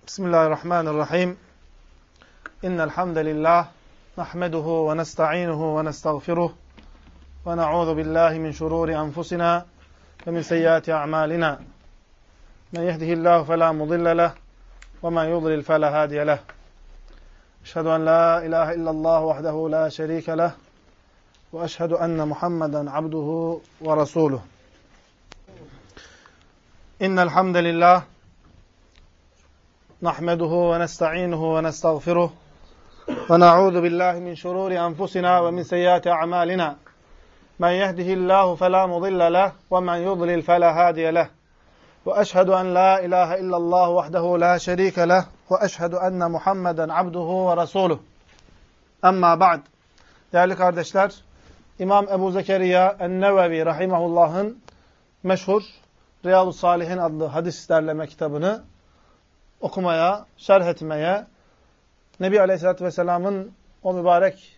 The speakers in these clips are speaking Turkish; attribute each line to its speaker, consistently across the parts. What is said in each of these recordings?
Speaker 1: Bismillahirrahmanirrahim. İnnel hamdelellah nahmeduhu ve nestainuhu ve nestağfiruh ve na'udzu billahi min şururi enfusina ve min seyyiati a'malina. Men yehdihillahu fela mudille leh ve men yudlil fela hadiye leh. Eşhedü en la ilahe illallah vahdehu la şerike leh ve eşhedü enne Muhammeden abduhu ve resuluh. İnnel hamdelellah نحمده ونستعينه ونستغفره ونعوذ بالله من شرور أنفسنا ومن سيئات أعمالنا من يهده الله فلا مضل له ومن يضلل فلا هادي له وأشهد أن لا إله إلا الله وحده لا شريك له وأشهد أن محمدا عبده ورسوله أما بعد. Değerli kardeşler, İmam Ebu Zekeriya En-Nevevi Rahimahullah'ın meşhur Riyadu Salihin adlı hadis derleme kitabını okumaya, şerh etmeye, Nebi Aleyhisselatü Vesselam'ın o mübarek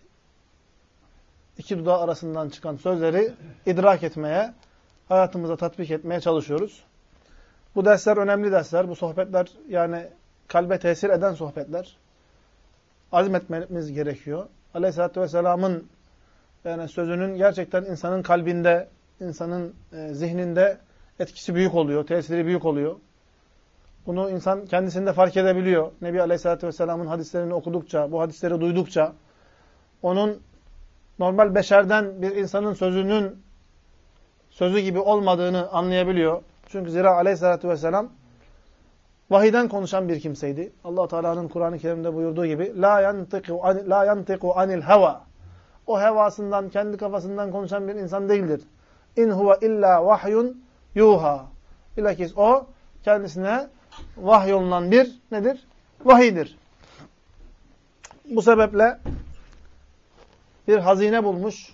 Speaker 1: iki dudağı arasından çıkan sözleri idrak etmeye, hayatımıza tatbik etmeye çalışıyoruz. Bu dersler önemli dersler. Bu sohbetler yani kalbe tesir eden sohbetler. Azmetmemiz gerekiyor. Aleyhisselatü Vesselam'ın yani sözünün gerçekten insanın kalbinde, insanın zihninde etkisi büyük oluyor, tesiri büyük oluyor. Bunu insan kendisinde fark edebiliyor. Nebi Aleyhisselatü Vesselam'ın hadislerini okudukça, bu hadisleri duydukça, onun normal beşerden bir insanın sözü gibi olmadığını anlayabiliyor. Çünkü zira Aleyhisselatü Vesselam vahiden konuşan bir kimseydi. Allah Teala'nın Kur'an-ı Kerim'de buyurduğu gibi la yantiqu anil heva. O hevasından, kendi kafasından konuşan bir insan değildir. İn huve illa vahyun yuha. Bilakis o kendisine vahyolunan bir nedir? Vahiydir. Bu sebeple bir hazine bulmuş,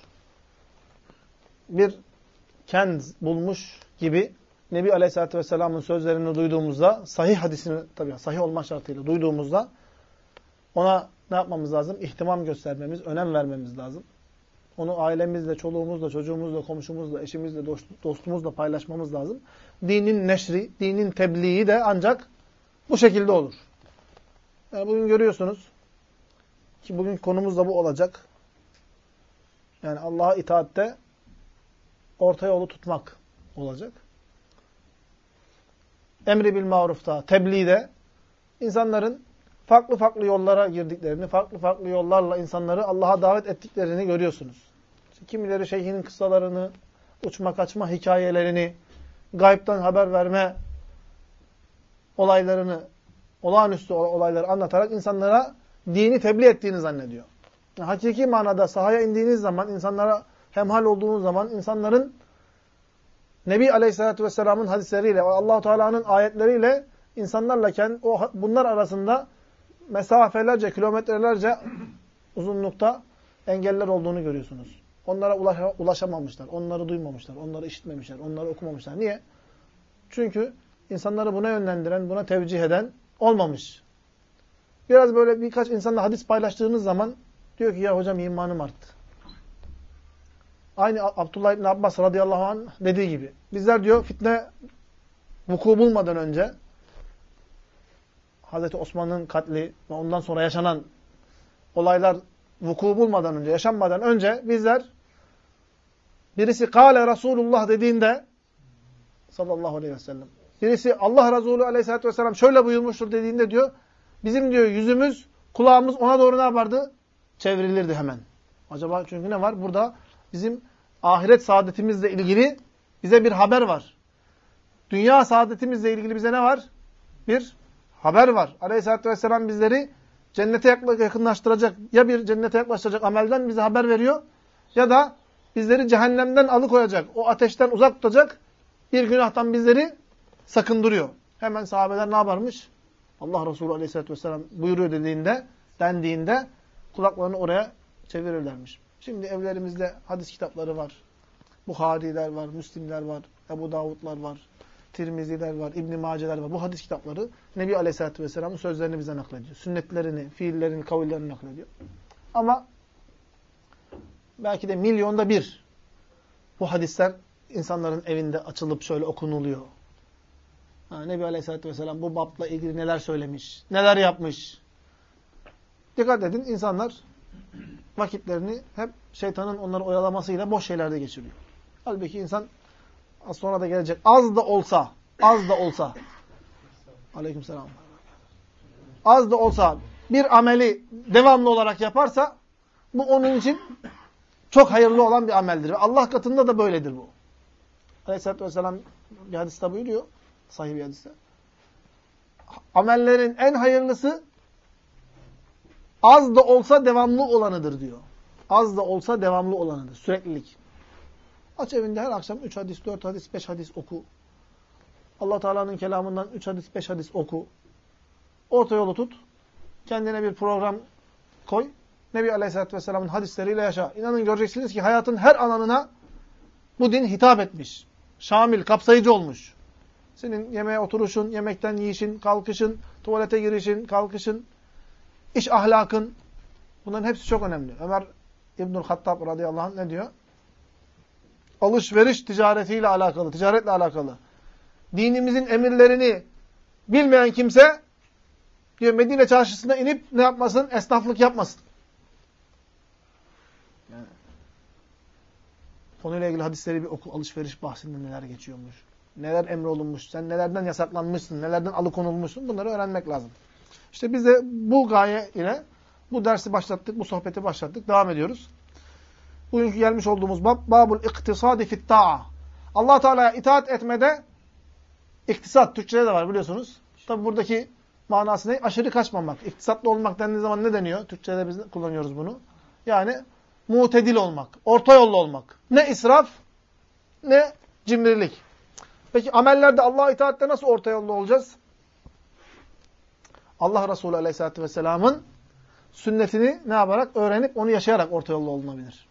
Speaker 1: bir kenz bulmuş gibi Nebi Aleyhisselatü Vesselam'ın sözlerini duyduğumuzda, sahih hadisini tabii sahih olma şartıyla duyduğumuzda ona ne yapmamız lazım? İhtimam göstermemiz, önem vermemiz lazım. Onu ailemizle, çoluğumuzla, çocuğumuzla, komşumuzla, eşimizle, dostumuzla paylaşmamız lazım. Dinin neşri, dinin tebliği de ancak bu şekilde olur. Yani bugün görüyorsunuz ki bugün konumuz da bu olacak. Yani Allah'a itaatte orta yolu tutmak olacak. Emri bil marufta, tebliğde insanların farklı farklı yollara girdiklerini, farklı farklı yollarla insanları Allah'a davet ettiklerini görüyorsunuz. İşte kimileri şeyhinin kıssalarını, uçma kaçma hikayelerini, gaybtan haber verme olaylarını, olağanüstü olayları anlatarak insanlara dini tebliğ ettiğini zannediyor. Yani hakiki manada sahaya indiğiniz zaman, insanlara hemhal olduğunuz zaman, insanların Nebi Aleyhisselatü Vesselam'ın hadisleriyle, Allah-u Teala'nın ayetleriyle insanlarla bunlar arasında mesafelerce, kilometrelerce uzunlukta engeller olduğunu görüyorsunuz. Onlara ulaşamamışlar, onları duymamışlar, onları işitmemişler, onları okumamışlar. Niye? Çünkü insanları buna yönlendiren, buna tevcih eden olmamış. Biraz böyle birkaç insanla hadis paylaştığınız zaman diyor ki ya hocam imanım arttı. Aynı Abdullah İbni Abbas radıyallahu anh dediği gibi. Bizler diyor fitne vuku bulmadan önce Hazreti Osman'ın katli ve ondan sonra yaşanan olaylar vuku bulmadan önce, yaşanmadan önce bizler birisi kâle Resulullah dediğinde sallallahu aleyhi ve sellem birisi Allah Resulü aleyhissalatü vesselam şöyle buyurmuştur dediğinde diyor bizim diyor yüzümüz, kulağımız ona doğru ne yapardı? Çevrilirdi hemen. Acaba çünkü ne var? Burada bizim ahiret saadetimizle ilgili bize bir haber var. Dünya saadetimizle ilgili bize ne var? Bir haber var. Aleyhisselatü vesselam bizleri cennete yakınlaştıracak, ya bir cennete yaklaştıracak amelden bize haber veriyor ya da bizleri cehennemden alıkoyacak, o ateşten uzak tutacak bir günahtan bizleri sakındırıyor. Hemen sahabeler ne yaparmış? Allah Resulü Aleyhisselatü vesselam buyuruyor dendiğinde kulaklarını oraya çevirirlermiş. Şimdi evlerimizde hadis kitapları var. Buhariler var, Müslimler var, Ebu Davudlar var, Tirmiziler var, İbn-i Maceler var. Bu hadis kitapları Nebi Aleyhisselatü Vesselam'ın sözlerini bize naklediyor. Sünnetlerini, fiillerini, kavillerini naklediyor. Ama belki de milyonda bir bu hadisler insanların evinde açılıp şöyle okunuluyor. Nebi Aleyhisselatü Vesselam bu babla ilgili neler söylemiş, neler yapmış. Dikkat edin, insanlar vakitlerini hep şeytanın onları oyalamasıyla boş şeylerde geçiriyor. Halbuki insan az sonra da gelecek. Az da olsa aleykümselam. Az da olsa bir ameli devamlı olarak yaparsa bu onun için çok hayırlı olan bir ameldir. Ve Allah katında da böyledir bu. Aleyhisselatü Vesselam bir hadiste buyuruyor. Sahih bir hadiste. Amellerin en hayırlısı az da olsa devamlı olanıdır diyor. Az da olsa devamlı olanıdır. Süreklilik. Aç evinde her akşam 3 hadis, 4 hadis, 5 hadis oku. Allah Teala'nın kelamından 3 hadis, 5 hadis oku. Orta yolu tut. Kendine bir program koy. Nebi Aleyhisselatü Vesselam'ın hadisleriyle yaşa. İnanın göreceksiniz ki hayatın her alanına bu din hitap etmiş. Şamil, kapsayıcı olmuş. Senin yemeğe oturuşun, yemekten yiyişin, kalkışın, tuvalete girişin, kalkışın, iş ahlakın. Bunların hepsi çok önemli. Ömer İbnül Hattab radıyallahu anh ne diyor? Alışveriş ticaretiyle alakalı, ticaretle alakalı. Dinimizin emirlerini bilmeyen kimse diyor Medine çarşısına inip ne yapmasın? Esnaflık yapmasın. Yani, konuyla ilgili hadisleri bir oku. Alışveriş bahsinde neler geçiyormuş. Neler emrolunmuş. Sen nelerden yasaklanmışsın. Nelerden alıkonulmuşsun. Bunları öğrenmek lazım. İşte biz de bu gaye ile bu dersi başlattık. Bu sohbeti başlattık. Devam ediyoruz. Bugünkü gelmiş olduğumuz bab babul iktisadi fit ta'a. Allah Teala'ya itaat etmede iktisat Türkçede de var biliyorsunuz. Tabi buradaki manası ne? Aşırı kaçmamak. İktisatlı olmak dendiği zaman ne deniyor? Türkçede biz kullanıyoruz bunu. Yani mutedil olmak, orta yollu olmak. Ne israf, ne cimrilik. Peki amellerde Allah'a itaatte nasıl orta yollu olacağız? Allah Resulü Aleyhisselatü Vesselam'ın sünnetini ne yaparak? Öğrenip onu yaşayarak orta yollu olunabilir.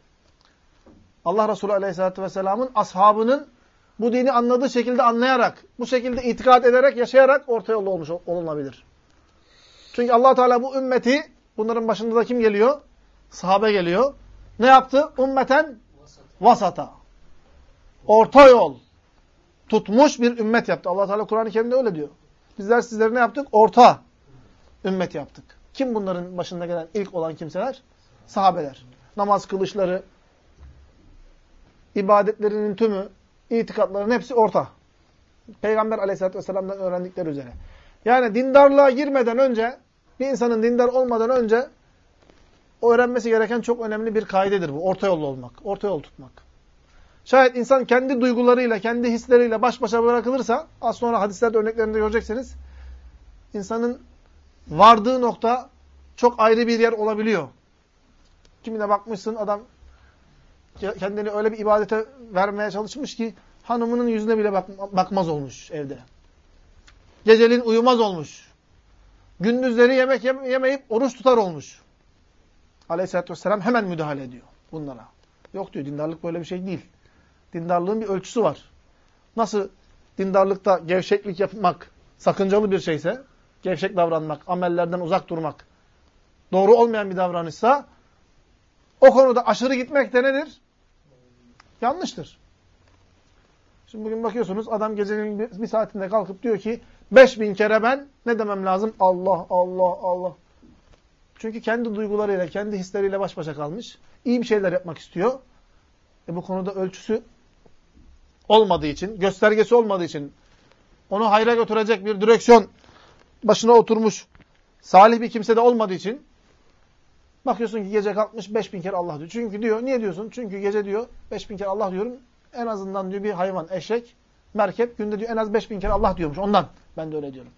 Speaker 1: Allah Resulü Aleyhisselatü Vesselam'ın ashabının bu dini anladığı şekilde anlayarak, bu şekilde itikad ederek, yaşayarak orta yollu olunabilir. Çünkü Allah Teala bu ümmeti, bunların başında da kim geliyor? Sahabe geliyor. Ne yaptı? Ümmeten vasata. Orta yol tutmuş bir ümmet yaptı. Allah Teala Kur'an-ı Kerim'de öyle diyor. Bizler sizlere ne yaptık? Orta ümmet yaptık. Kim bunların başında gelen ilk olan kimseler? Sahabeler. Namaz kılışları, ibadetlerinin tümü, itikatların hepsi orta. Peygamber Aleyhisselatü Vesselam'dan öğrendikleri üzere. Yani dindarlığa girmeden önce, bir insanın dindar olmadan önce öğrenmesi gereken çok önemli bir kaidedir bu. Orta yollu olmak, orta yol tutmak. Şayet insan kendi duygularıyla, kendi hisleriyle baş başa bırakılırsa, az sonra hadislerde örneklerinde göreceksiniz, insanın vardığı nokta çok ayrı bir yer olabiliyor. Kimine bakmışsın adam kendini öyle bir ibadete vermeye çalışmış ki hanımının yüzüne bile bakmaz olmuş evde. Geceliğin uyumaz olmuş. Gündüzleri yemek yemeyip oruç tutar olmuş. Aleyhisselatü Vesselam hemen müdahale ediyor bunlara. Yok diyor, dindarlık böyle bir şey değil. Dindarlığın bir ölçüsü var. Nasıl dindarlıkta gevşeklik yapmak sakıncalı bir şeyse, gevşek davranmak, amellerden uzak durmak doğru olmayan bir davranışsa, o konuda aşırı gitmek de nedir? Yanlıştır. Şimdi bugün bakıyorsunuz adam gecenin bir saatinde kalkıp diyor ki 5000 kere ben ne demem lazım? Allah, Allah, Allah. Çünkü kendi duygularıyla, kendi hisleriyle baş başa kalmış. İyi bir şeyler yapmak istiyor. Bu konuda ölçüsü olmadığı için, göstergesi olmadığı için, onu hayra götürecek bir direksiyon başına oturmuş salih bir kimse de olmadığı için bakıyorsun ki gece kalkmış 5000 kere Allah diyor. Çünkü diyor, niye diyorsun? Çünkü gece diyor 5000 kere Allah diyorum. En azından diyor bir hayvan, eşek, merkep günde diyor en az 5000 kere Allah diyormuş. Ondan ben de öyle diyorum.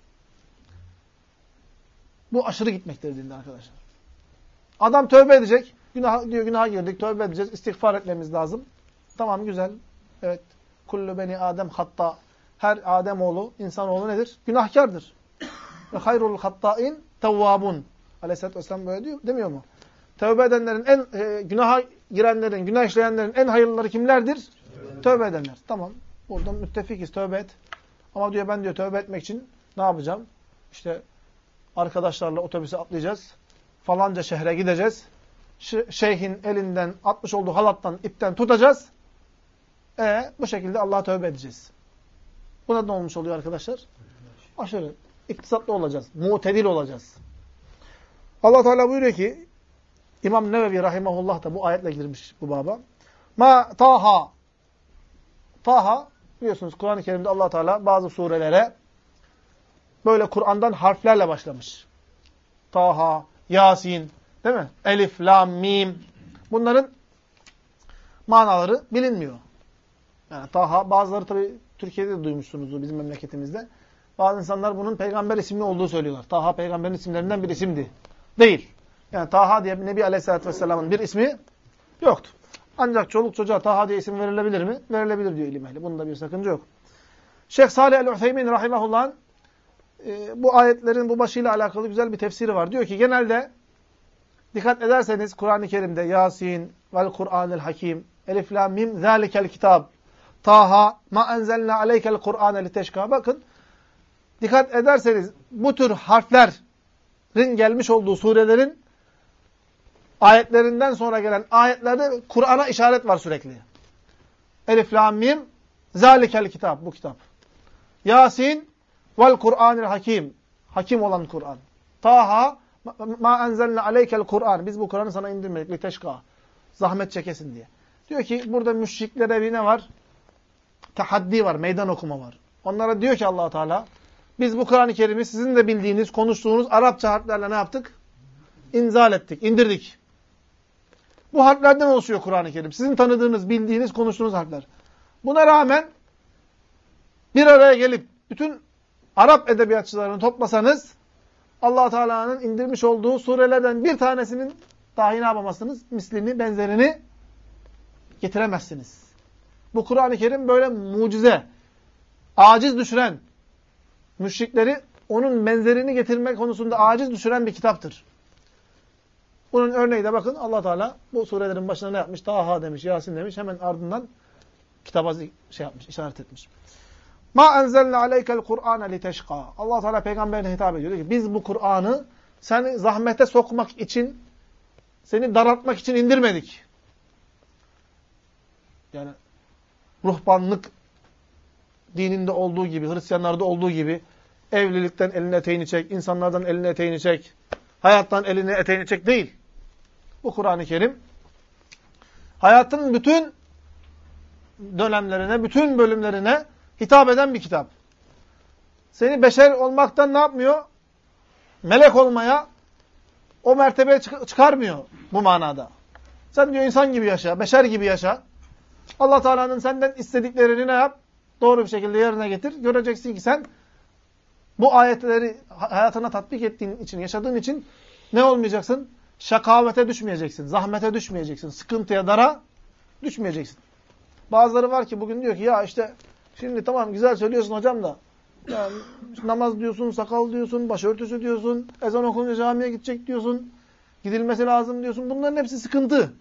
Speaker 1: Bu aşırı gitmektir dinde arkadaşlar. Adam tövbe edecek. Günaha girdik, tövbe edeceğiz. İstiğfar etmemiz lazım. Tamam, güzel. Evet. Kullu beni Adem hatta. Her Ademoğlu, insanoğlu nedir? Günahkardır. Ve hayrul hattâin tevvâbun. Aleyhisselatü Vesselam böyle diyor, demiyor mu? Tövbe edenlerin, günaha girenlerin, günah işleyenlerin en hayırlıları kimlerdir? Tövbe edenler. Tamam. Buradan müttefikiz, tövbe et. Ama diyor ben diyor tövbe etmek için ne yapacağım? İşte arkadaşlarla otobüse atlayacağız. Falanca şehre gideceğiz. Şeyhin elinden atmış olduğu halattan, ipten tutacağız. Bu şekilde Allah'a tövbe edeceğiz. Buna ne olmuş oluyor arkadaşlar? Aşırı. İktisatlı olacağız. Mu'tedil olacağız. Allah Teala buyuruyor ki, İmam Nevevi rahimahullah da bu ayetle girmiş bu baba. Ma Taha. Taha, biliyorsunuz Kur'an-ı Kerim'de Allah Teala bazı surelere böyle Kur'an'dan harflerle başlamış. Taha, Yasin, değil mi? Elif, Lam, Mim. Bunların manaları bilinmiyor. Yani Taha, bazıları tabii Türkiye'de de duymuşsunuzdur bizim memleketimizde. Bazı insanlar bunun peygamber isimli olduğu söylüyorlar. Taha peygamberin isimlerinden bir isimdi. Değil. Yani Taha diye Nebi Aleyhisselatü Vesselam'ın bir ismi yoktu. Ancak çoluk çocuğa Taha diye isim verilebilir mi? Verilebilir diyor ilim ehli. Bunda bir sakınca yok. Şeyh Salih el-Utheymin rahimahullah'ın bu ayetlerin bu başıyla alakalı güzel bir tefsiri var. Diyor ki genelde dikkat ederseniz Kur'an-ı Kerim'de Yasin vel Kur'anil Hakim, Elif Lam Mim zalikel kitab, Taha ma enzelna aleykel Kur'ane liteşka. Bakın dikkat ederseniz bu tür harflerin gelmiş olduğu surelerin ayetlerinden sonra gelen ayetlerde Kur'an'a işaret var sürekli. Elif Lam Mim zalikel kitab, bu kitap. Yasin vel Kur'anil Hakim, hakim olan Kur'an. Taha ma enzelna aleykel Kur'an, biz bu Kur'an'ı sana indirmedik liteşka, zahmet çekesin diye. Diyor ki burada müşriklere bir ne var? Tahaddi var, meydan okuma var. Onlara diyor ki Allah Teala, biz bu Kur'an-ı Kerim'i sizin de bildiğiniz, konuştuğunuz Arapça harflerle ne yaptık? İnzal ettik, indirdik. Bu harflerden oluşuyor Kur'an-ı Kerim. Sizin tanıdığınız, bildiğiniz, konuştuğunuz harfler. Buna rağmen bir araya gelip bütün Arap edebiyatçılarını toplasanız Allah Teala'nın indirmiş olduğu surelerden bir tanesinin dahi ne yapamazsınız? Mislini, benzerini getiremezsiniz. Bu Kur'an-ı Kerim böyle mucize, aciz düşüren, müşrikleri onun benzerini getirmek konusunda aciz düşüren bir kitaptır. Bunun örneği de bakın Allah Teala bu surelerin başına ne yapmış? Taha demiş, Yasin demiş. Hemen ardından kitaba işaret etmiş. Ma enzelne aleykel Kur'ane liteşka. Allah Teala peygamberine hitap ediyor. Diyor ki biz bu Kur'an'ı seni zahmete sokmak için, seni daraltmak için indirmedik. Yani ruhbanlık dininde olduğu gibi, Hristiyanlarda olduğu gibi evlilikten elini eteğini çek, insanlardan elini eteğini çek, hayattan elini eteğini çek değil. Bu Kur'an-ı Kerim hayatın bütün dönemlerine, bütün bölümlerine hitap eden bir kitap. Seni beşer olmaktan ne yapmıyor? Melek olmaya o mertebeye çıkarmıyor bu manada. Sen diyor insan gibi yaşa, beşer gibi yaşa. Allah Teala'nın senden istediklerini ne yap? Doğru bir şekilde yerine getir. Göreceksin ki sen bu ayetleri hayatına tatbik ettiğin için, yaşadığın için ne olmayacaksın? Şakavete düşmeyeceksin, zahmete düşmeyeceksin, sıkıntıya, dara düşmeyeceksin. Bazıları var ki bugün diyor ki ya işte şimdi tamam güzel söylüyorsun hocam da yani namaz diyorsun, sakal diyorsun, başörtüsü diyorsun, ezan okununca camiye gidecek diyorsun, gidilmesi lazım diyorsun. Bunların hepsi sıkıntı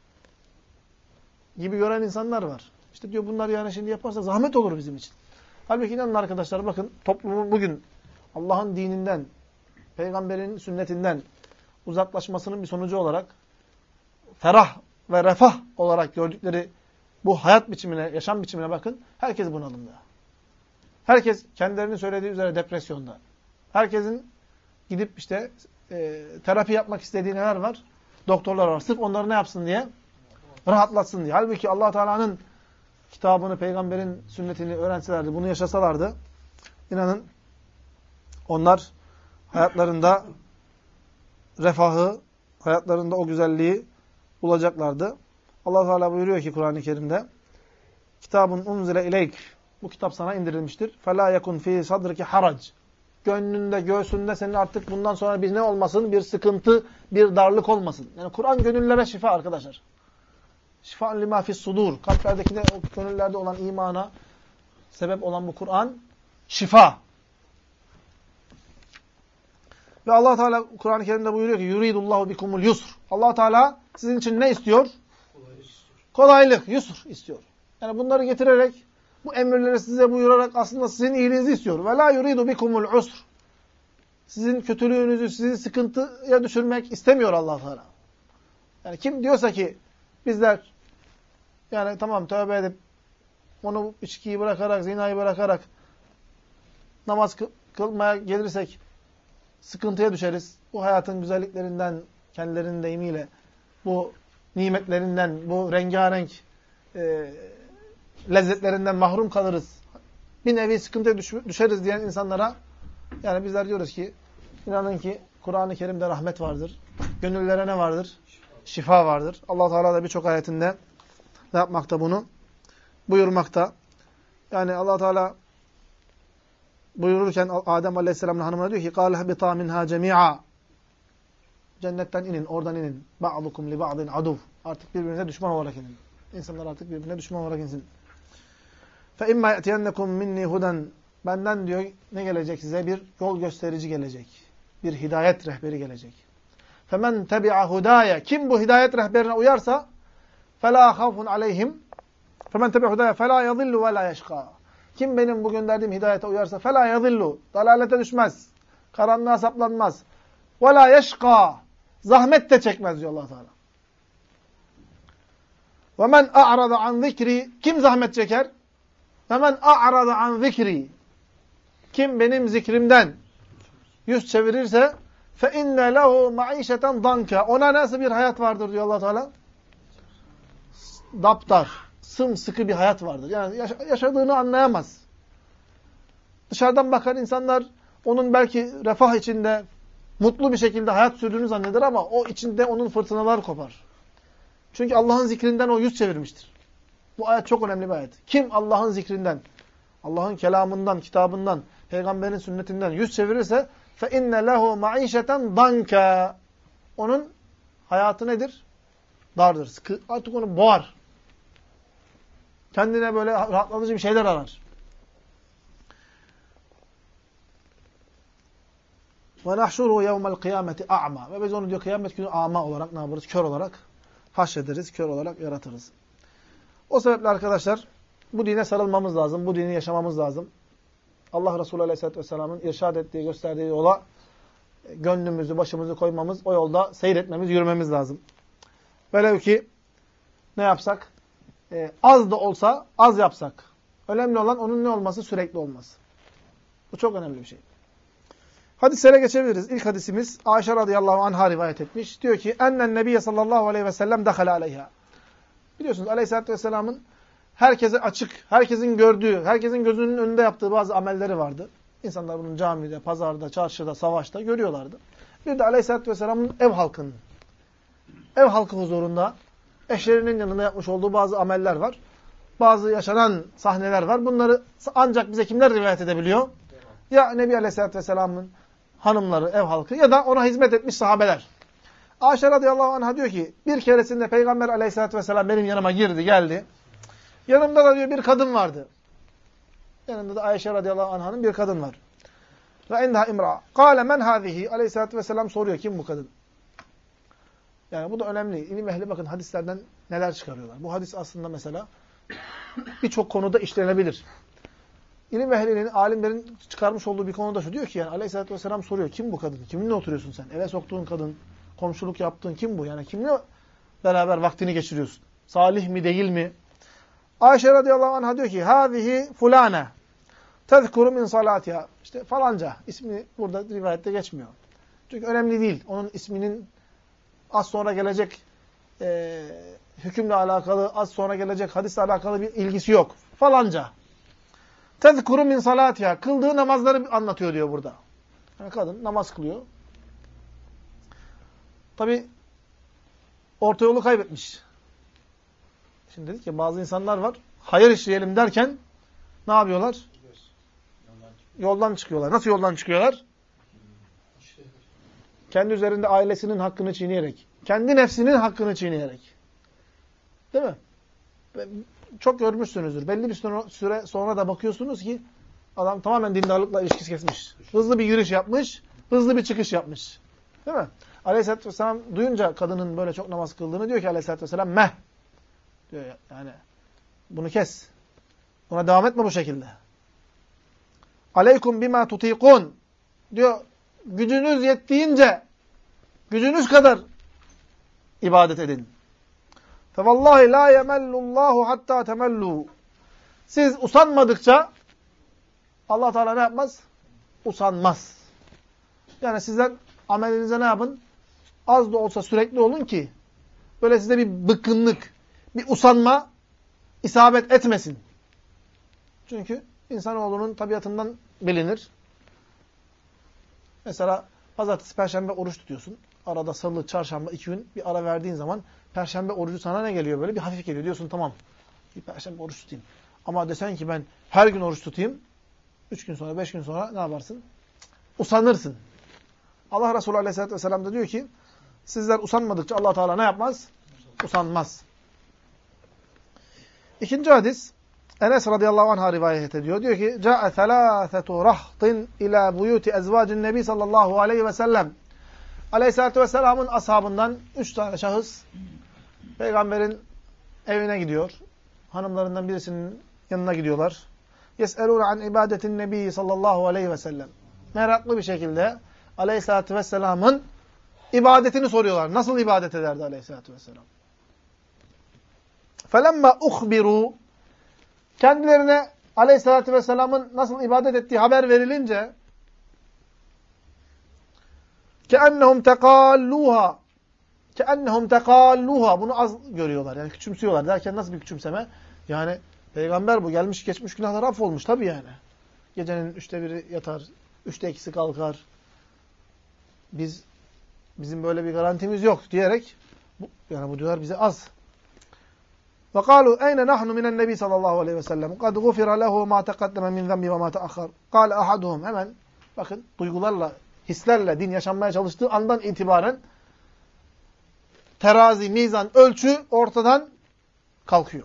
Speaker 1: gibi gören insanlar var. İşte diyor bunlar yani şimdi yaparsa zahmet olur bizim için. Halbuki inanın arkadaşlar bakın toplumun bugün Allah'ın dininden, peygamberin sünnetinden uzaklaşmasının bir sonucu olarak ferah ve refah olarak gördükleri bu hayat biçimine, yaşam biçimine bakın. Herkes bunalımda. Herkes kendilerinin söylediği üzere depresyonda. Herkesin gidip işte terapi yapmak istediği neler var? Doktorlar var. Sırf onları ne yapsın diye? Rahatlatsın diye. Halbuki Allah Teala'nın kitabını, peygamberin sünnetini öğrenselerdi, bunu yaşasalardı, inanın onlar hayatlarında refahı, hayatlarında o güzelliği bulacaklardı. Allah Teala buyuruyor ki Kur'an-ı Kerim'de kitabun unzile ileyk, bu kitap sana indirilmiştir. Fela yekun fi sadriki harac. Gönlünde, göğsünde senin artık bundan sonra bir ne olmasın? Bir sıkıntı, bir darlık olmasın. Yani Kur'an gönüllere şifa arkadaşlar. Şifa'un lima fis sudur. Kalplerdeki de o gönüllerde olan imana sebep olan bu Kur'an şifa. Ve Allah Teala Kur'an-ı Kerim'de buyuruyor ki yuridullahu bikumul yusr. Allah Teala sizin için ne istiyor? Kolaylık, yusr istiyor. Yani bunları getirerek, bu emirleri size buyurarak aslında sizin iyiliğinizi istiyor. Ve la yuridu bikumul usr. Sizin kötülüğünüzü, sizi sıkıntıya düşürmek istemiyor Allah Teala. Yani kim diyorsa ki bizler yani tamam tövbe edip onu içkiyi bırakarak, zinayı bırakarak namaz kılmaya gelirsek sıkıntıya düşeriz. Bu hayatın güzelliklerinden, kendilerinin deyimiyle, bu nimetlerinden, bu rengarenk lezzetlerinden mahrum kalırız. Bir nevi sıkıntıya düşeriz diyen insanlara, yani bizler diyoruz ki, inanın ki Kur'an-ı Kerim'de rahmet vardır. Gönüllere ne vardır? Şifa vardır. Allah Teala da birçok ayetinde ne yapmakta bunu? Buyurmakta. Yani Allah Teala buyururken Adem Aleyhisselam'ın hanımına diyor ki: "Kâle hebitâ minhâ cemî'â." Cennetten inin, oradan inin. "Ba'dukum li ba'din aduv." Artık birbirinize düşman olarak inin. İnsanlar artık birbirine düşman olarak insin. "Fe imma ye'tiyennekum minni huden." Benden diyor ne gelecek size? Bir yol gösterici gelecek. Bir hidayet rehberi gelecek. "Femen tebi'a hudaya." Kim bu hidayet rehberine uyarsa فَلَا خَوْفٌ عَلَيْهِمْ فَمَنْ تَبِعْ هُدَايَ فَلَا يَضِلُّ وَلَا يَشْقَى. Kim benim bu gönderdiğim hidayete uyarsa فَلَا يَضِلُّ, dalalete düşmez, karanlığa saplanmaz. وَلَا يَشْقَى, zahmet de çekmez diyor Allah Teala. وَمَنْ أَعْرَضَ عَنْ ذِكْرِ, kim zahmet çeker? وَمَنْ أَعْرَضَ عَنْ ذِكْرِ, kim benim zikrimden yüz çevirirse فَاِنَّ لَهُ مَعِيشَةً ضَنْكَ, ona nasıl bir hayat vardır diyor Allah Teala? Daptar, sımsıkı bir hayat vardır. Yani yaşadığını anlayamaz. Dışarıdan bakan insanlar onun belki refah içinde, mutlu bir şekilde hayat sürdüğünü zanneder ama o içinde onun fırtınalar kopar. Çünkü Allah'ın zikrinden o yüz çevirmiştir. Bu ayet çok önemli bir ayet. Kim Allah'ın zikrinden, Allah'ın kelamından, kitabından, peygamberin sünnetinden yüz çevirirse فَاِنَّ لَهُ مَعِيشَةً ضَنْكَ, onun hayatı nedir? Dardır. Sıkı, artık onu boğar. Kendine böyle rahatlatıcı bir şeyler arar. وَنَحْشُرُهُ يَوْمَ الْقِيَامَةِ أَعْمَى. Ve biz onu diyor kıyamet günü ama olarak ne yaparız? Kör olarak haşrederiz, kör olarak yaratırız. O sebeple arkadaşlar bu dine sarılmamız lazım, bu dini yaşamamız lazım. Allah Resulü Aleyhisselatü Vesselam'ın irşad ettiği, gösterdiği yola gönlümüzü, başımızı koymamız, o yolda seyretmemiz, yürümemiz lazım. Velev ki ne yapsak? Az da olsa az yapsak. Önemli olan onun ne olması? Sürekli olması. Bu çok önemli bir şey. Hadislere geçebiliriz. İlk hadisimiz Ayşe radıyallahu anh'a rivayet etmiş. Diyor ki ennen nebiyye sallallahu aleyhi ve sellem dehale aleyha. Biliyorsunuz Aleyhisselatü Vesselam'ın herkese açık, herkesin gördüğü, herkesin gözünün önünde yaptığı bazı amelleri vardı. İnsanlar bunu camide, pazarda, çarşıda, savaşta görüyorlardı. Bir de Aleyhisselatü Vesselam'ın ev halkı huzurunda eşlerinin yanında yapmış olduğu bazı ameller var. Bazı yaşanan sahneler var. Bunları ancak bize kimler rivayet edebiliyor? Ya Nebi Aleyhisselatü Vesselam'ın hanımları, ev halkı ya da ona hizmet etmiş sahabeler. Ayşe radıyallahu anh'a diyor ki bir keresinde Peygamber Aleyhisselatü Vesselam benim yanıma girdi, geldi. Yanımda da diyor bir kadın vardı. Yanında da Ayşe radıyallahu anh'ın bir kadın var. Ve indaha imra. Kâle men hâzihi. Aleyhisselatü Vesselam soruyor kim bu kadın? Yani bu da önemli. İlim ehli bakın hadislerden neler çıkarıyorlar. Bu hadis aslında mesela birçok konuda işlenebilir. İlim ehlinin, alimlerin çıkarmış olduğu bir konuda şu. Diyor ki yani Aleyhisselatü Vesselam soruyor. Kim bu kadın? Kiminle oturuyorsun sen? Eve soktuğun kadın, komşuluk yaptığın kim bu? Yani kimle beraber vaktini geçiriyorsun? Salih mi değil mi? Ayşe radıyallahu anh'a diyor ki hâzihi fulâne tezkuru min salâtiha. İşte falanca. İsmi burada rivayette geçmiyor. Çünkü önemli değil. Onun isminin az sonra gelecek hükümle alakalı, az sonra gelecek hadisle alakalı bir ilgisi yok. Falanca. Tezkuru min salatiha. Kıldığı namazları anlatıyor diyor burada. Yani kadın namaz kılıyor. Tabi orta yolu kaybetmiş. Şimdi dedik ya bazı insanlar var. Hayır işleyelim derken ne yapıyorlar? Yoldan çıkıyorlar. Nasıl yoldan çıkıyorlar? Kendi üzerinde ailesinin hakkını çiğneyerek. Kendi nefsinin hakkını çiğneyerek. Değil mi? Çok görmüşsünüzdür. Belli bir süre sonra da bakıyorsunuz ki adam tamamen dindarlıkla ilişkisi kesmiş. Hızlı bir yürüyüş yapmış, hızlı bir çıkış yapmış. Değil mi? Aleyhisselatü Vesselam duyunca kadının böyle çok namaz kıldığını diyor ki Aleyhisselatü Vesselam meh. Diyor yani bunu kes. Buna devam etme bu şekilde. Aleykum bima tutikun. Diyor gücünüz yettiğince, gücünüz kadar ibadet edin. Fevallahi la yemellullahu hatta temellu. Siz usanmadıkça Allah Teala ne yapmaz? usanmaz. Yani sizler amelinize ne yapın? Az da olsa sürekli olun ki böyle size bir bıkkınlık, bir usanma isabet etmesin. Çünkü insanoğlunun tabiatından bilinir. Mesela pazartesi, perşembe oruç tutuyorsun. Arada salı, çarşamba 2 gün bir ara verdiğin zaman perşembe orucu sana ne geliyor böyle? Bir hafif geliyor. Diyorsun tamam. Bir perşembe oruç tutayım. Ama desen ki ben her gün oruç tutayım. 3 gün sonra, 5 gün sonra ne yaparsın? Usanırsın. Allah Resulü Aleyhisselatü Vesselam da diyor ki sizler usanmadıkça Allah Teala ne yapmaz? Usanmaz. İkinci hadis Enes radıyallahu anh'a rivayet ediyor. Diyor ki Câ'e thelâthetu rahtin ilâ buyûti ezvâcin nebi sallallahu aleyhi ve sellem. Aleyhisselatü Vesselam'ın ashabından 3 tane şahıs peygamberin evine gidiyor. Hanımlarından birisinin yanına gidiyorlar. Yes'elûne an ibadetin nebi sallallahu aleyhi ve sellem. Meraklı bir şekilde Aleyhisselatü Vesselam'ın ibadetini soruyorlar. Nasıl ibadet ederdi Aleyhisselatü Vesselam? فَلَمَّا اُخْبِرُوا Kendilerine Aleyhisselatü Vesselam'ın nasıl ibadet ettiği haber verilince كَأَنَّهُمْ تَقَالُّوهَا Bunu az görüyorlar. Yani küçümsüyorlar. Derken nasıl bir küçümseme? Yani peygamber bu. Gelmiş geçmiş günahlar affolmuş. Tabii yani. Gecenin 1/3 yatar. 2/3 kalkar. Bizim böyle bir garantimiz yok diyerek yani bu diyorlar bize az. وقالوا أين نحن من النبي sallallahu aleyhi ve sellem قد غفر له ما تقدم من ذنبه وما تأخر قال أحدهم hemen bakın duygularla, hislerle din yaşanmaya çalıştığı andan itibaren terazi, mizan, ölçü ortadan kalkıyor.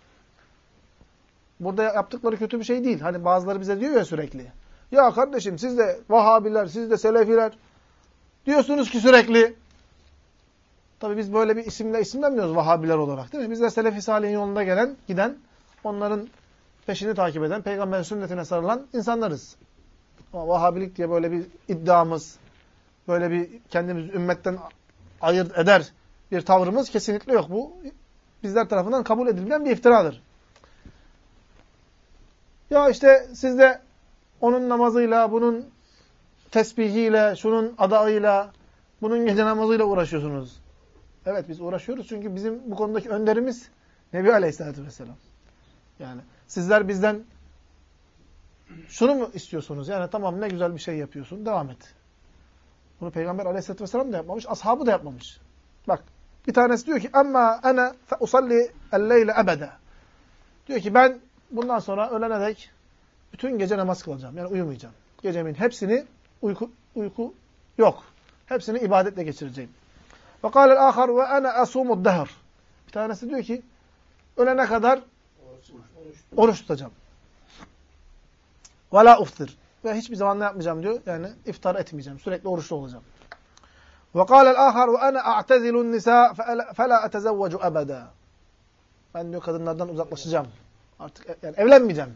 Speaker 1: Burada yaptıkları kötü bir şey değil. Hani bazıları bize diyor ya sürekli. Ya kardeşim siz de Vahabiler, siz de Selefiler diyorsunuz ki sürekli. Tabii biz böyle bir isimle isimlenmiyoruz Vahabiler olarak değil mi? Biz de Selefi Salih'in yolunda giden, onların peşini takip eden, peygamberin sünnetine sarılan insanlarız. Ama Vahabilik diye böyle bir iddiamız, böyle bir kendimizi ümmetten ayırt eder bir tavrımız kesinlikle yok. Bu bizler tarafından kabul edilmeyen bir iftiradır. Ya işte siz de onun namazıyla, bunun tesbihiyle, şunun adağıyla, bunun gece namazıyla uğraşıyorsunuz. Evet biz uğraşıyoruz çünkü bizim bu konudaki önderimiz Nebi Aleyhisselatü Vesselam. Yani sizler bizden şunu mu istiyorsunuz? Yani tamam ne güzel bir şey yapıyorsun, devam et. Bunu Peygamber Aleyhisselatü Vesselam da yapmamış, ashabı da yapmamış. Bak bir tanesi diyor ki amma ana fe usalli el-leyle ebede. Diyor ki ben bundan sonra ölene dek bütün gece namaz kılacağım. Yani uyumayacağım. Gecemin hepsini uyku yok. Hepsini ibadetle geçireceğim. وَقَالَ الْآخَرُ وَاَنَا أَصُومُ الدَّهْرِ Bir tanesi diyor ki ölene kadar oruç tutacağım. وَلَا اُفْتِرْ Ve hiçbir zaman ne yapmayacağım diyor. Yani iftar etmeyeceğim. Sürekli oruçlu olacağım. وَقَالَ الْآخَرُ وَاَنَا أَعْتَزِلُ النِّسَاءَ فَلَا أَتَزَوَّجُ أَبَدًا Ben diyor kadınlardan uzaklaşacağım. Artık yani evlenmeyeceğim.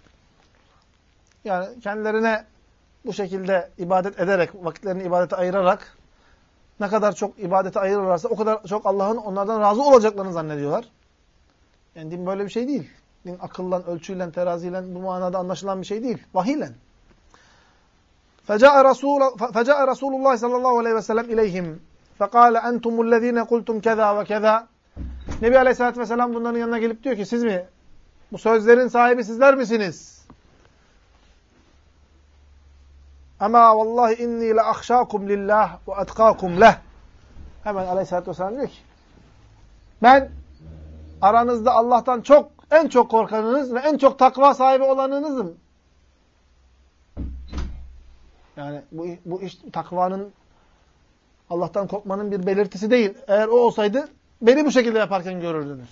Speaker 1: Yani kendilerine bu şekilde ibadet ederek, vakitlerini ibadete ayırarak ne kadar çok ibadete ayırırlarsa o kadar çok Allah'ın onlardan razı olacaklarını zannediyorlar. Yani din böyle bir şey değil. Din akılla, ölçüyle, teraziyle bu manada anlaşılan bir şey değil. Vahiyle. فَجَاءَ رَسُولُ اللّٰهِ sallallahu aleyhi ve sellem ileyhim. فَقَالَ أَنْتُمُ الَّذ۪ينَ قُلْتُمْ كَذَا وَكَذَا Nebi Aleyhisselatü Vesselam bunların yanına gelip diyor ki siz mi? Bu sözlerin sahibi sizler misiniz? Ama vallahi inni la ahşakum lillah ve etkakum leh. Hemen Aleyhisselatü Vesselam diyor ki ben aranızda Allah'tan en çok korkanınız ve en çok takva sahibi olanınızım. Yani bu iş takvanın, Allah'tan korkmanın bir belirtisi değil. Eğer o olsaydı beni bu şekilde yaparken görürdünüz.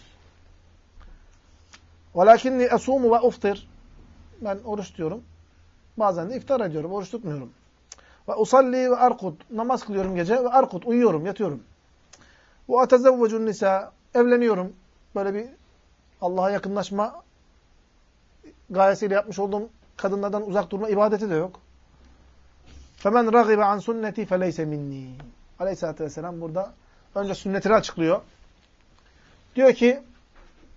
Speaker 1: وَلَكِنِّي أَصُومُ وَاُفْتِرْ Ben oruç diyorum. Bazen de iftar ediyorum. Oruç tutmuyorum. وَاُصَلِّي وَاَرْقُدْ Namaz kılıyorum gece ve arkud uyuyorum, yatıyorum. وَاَتَزَوَّجُ النِّسَاء Evleniyorum. Böyle bir Allah'a yakınlaşma gayesiyle yapmış olduğum kadınlardan uzak durma ibadeti de yok. فَمَنْ رَغِبَ عَنْ سُنَّتِي فَلَيْسَ مِنِّي Aleyhisselatü Vesselam burada önce sünnetini açıklıyor. Diyor ki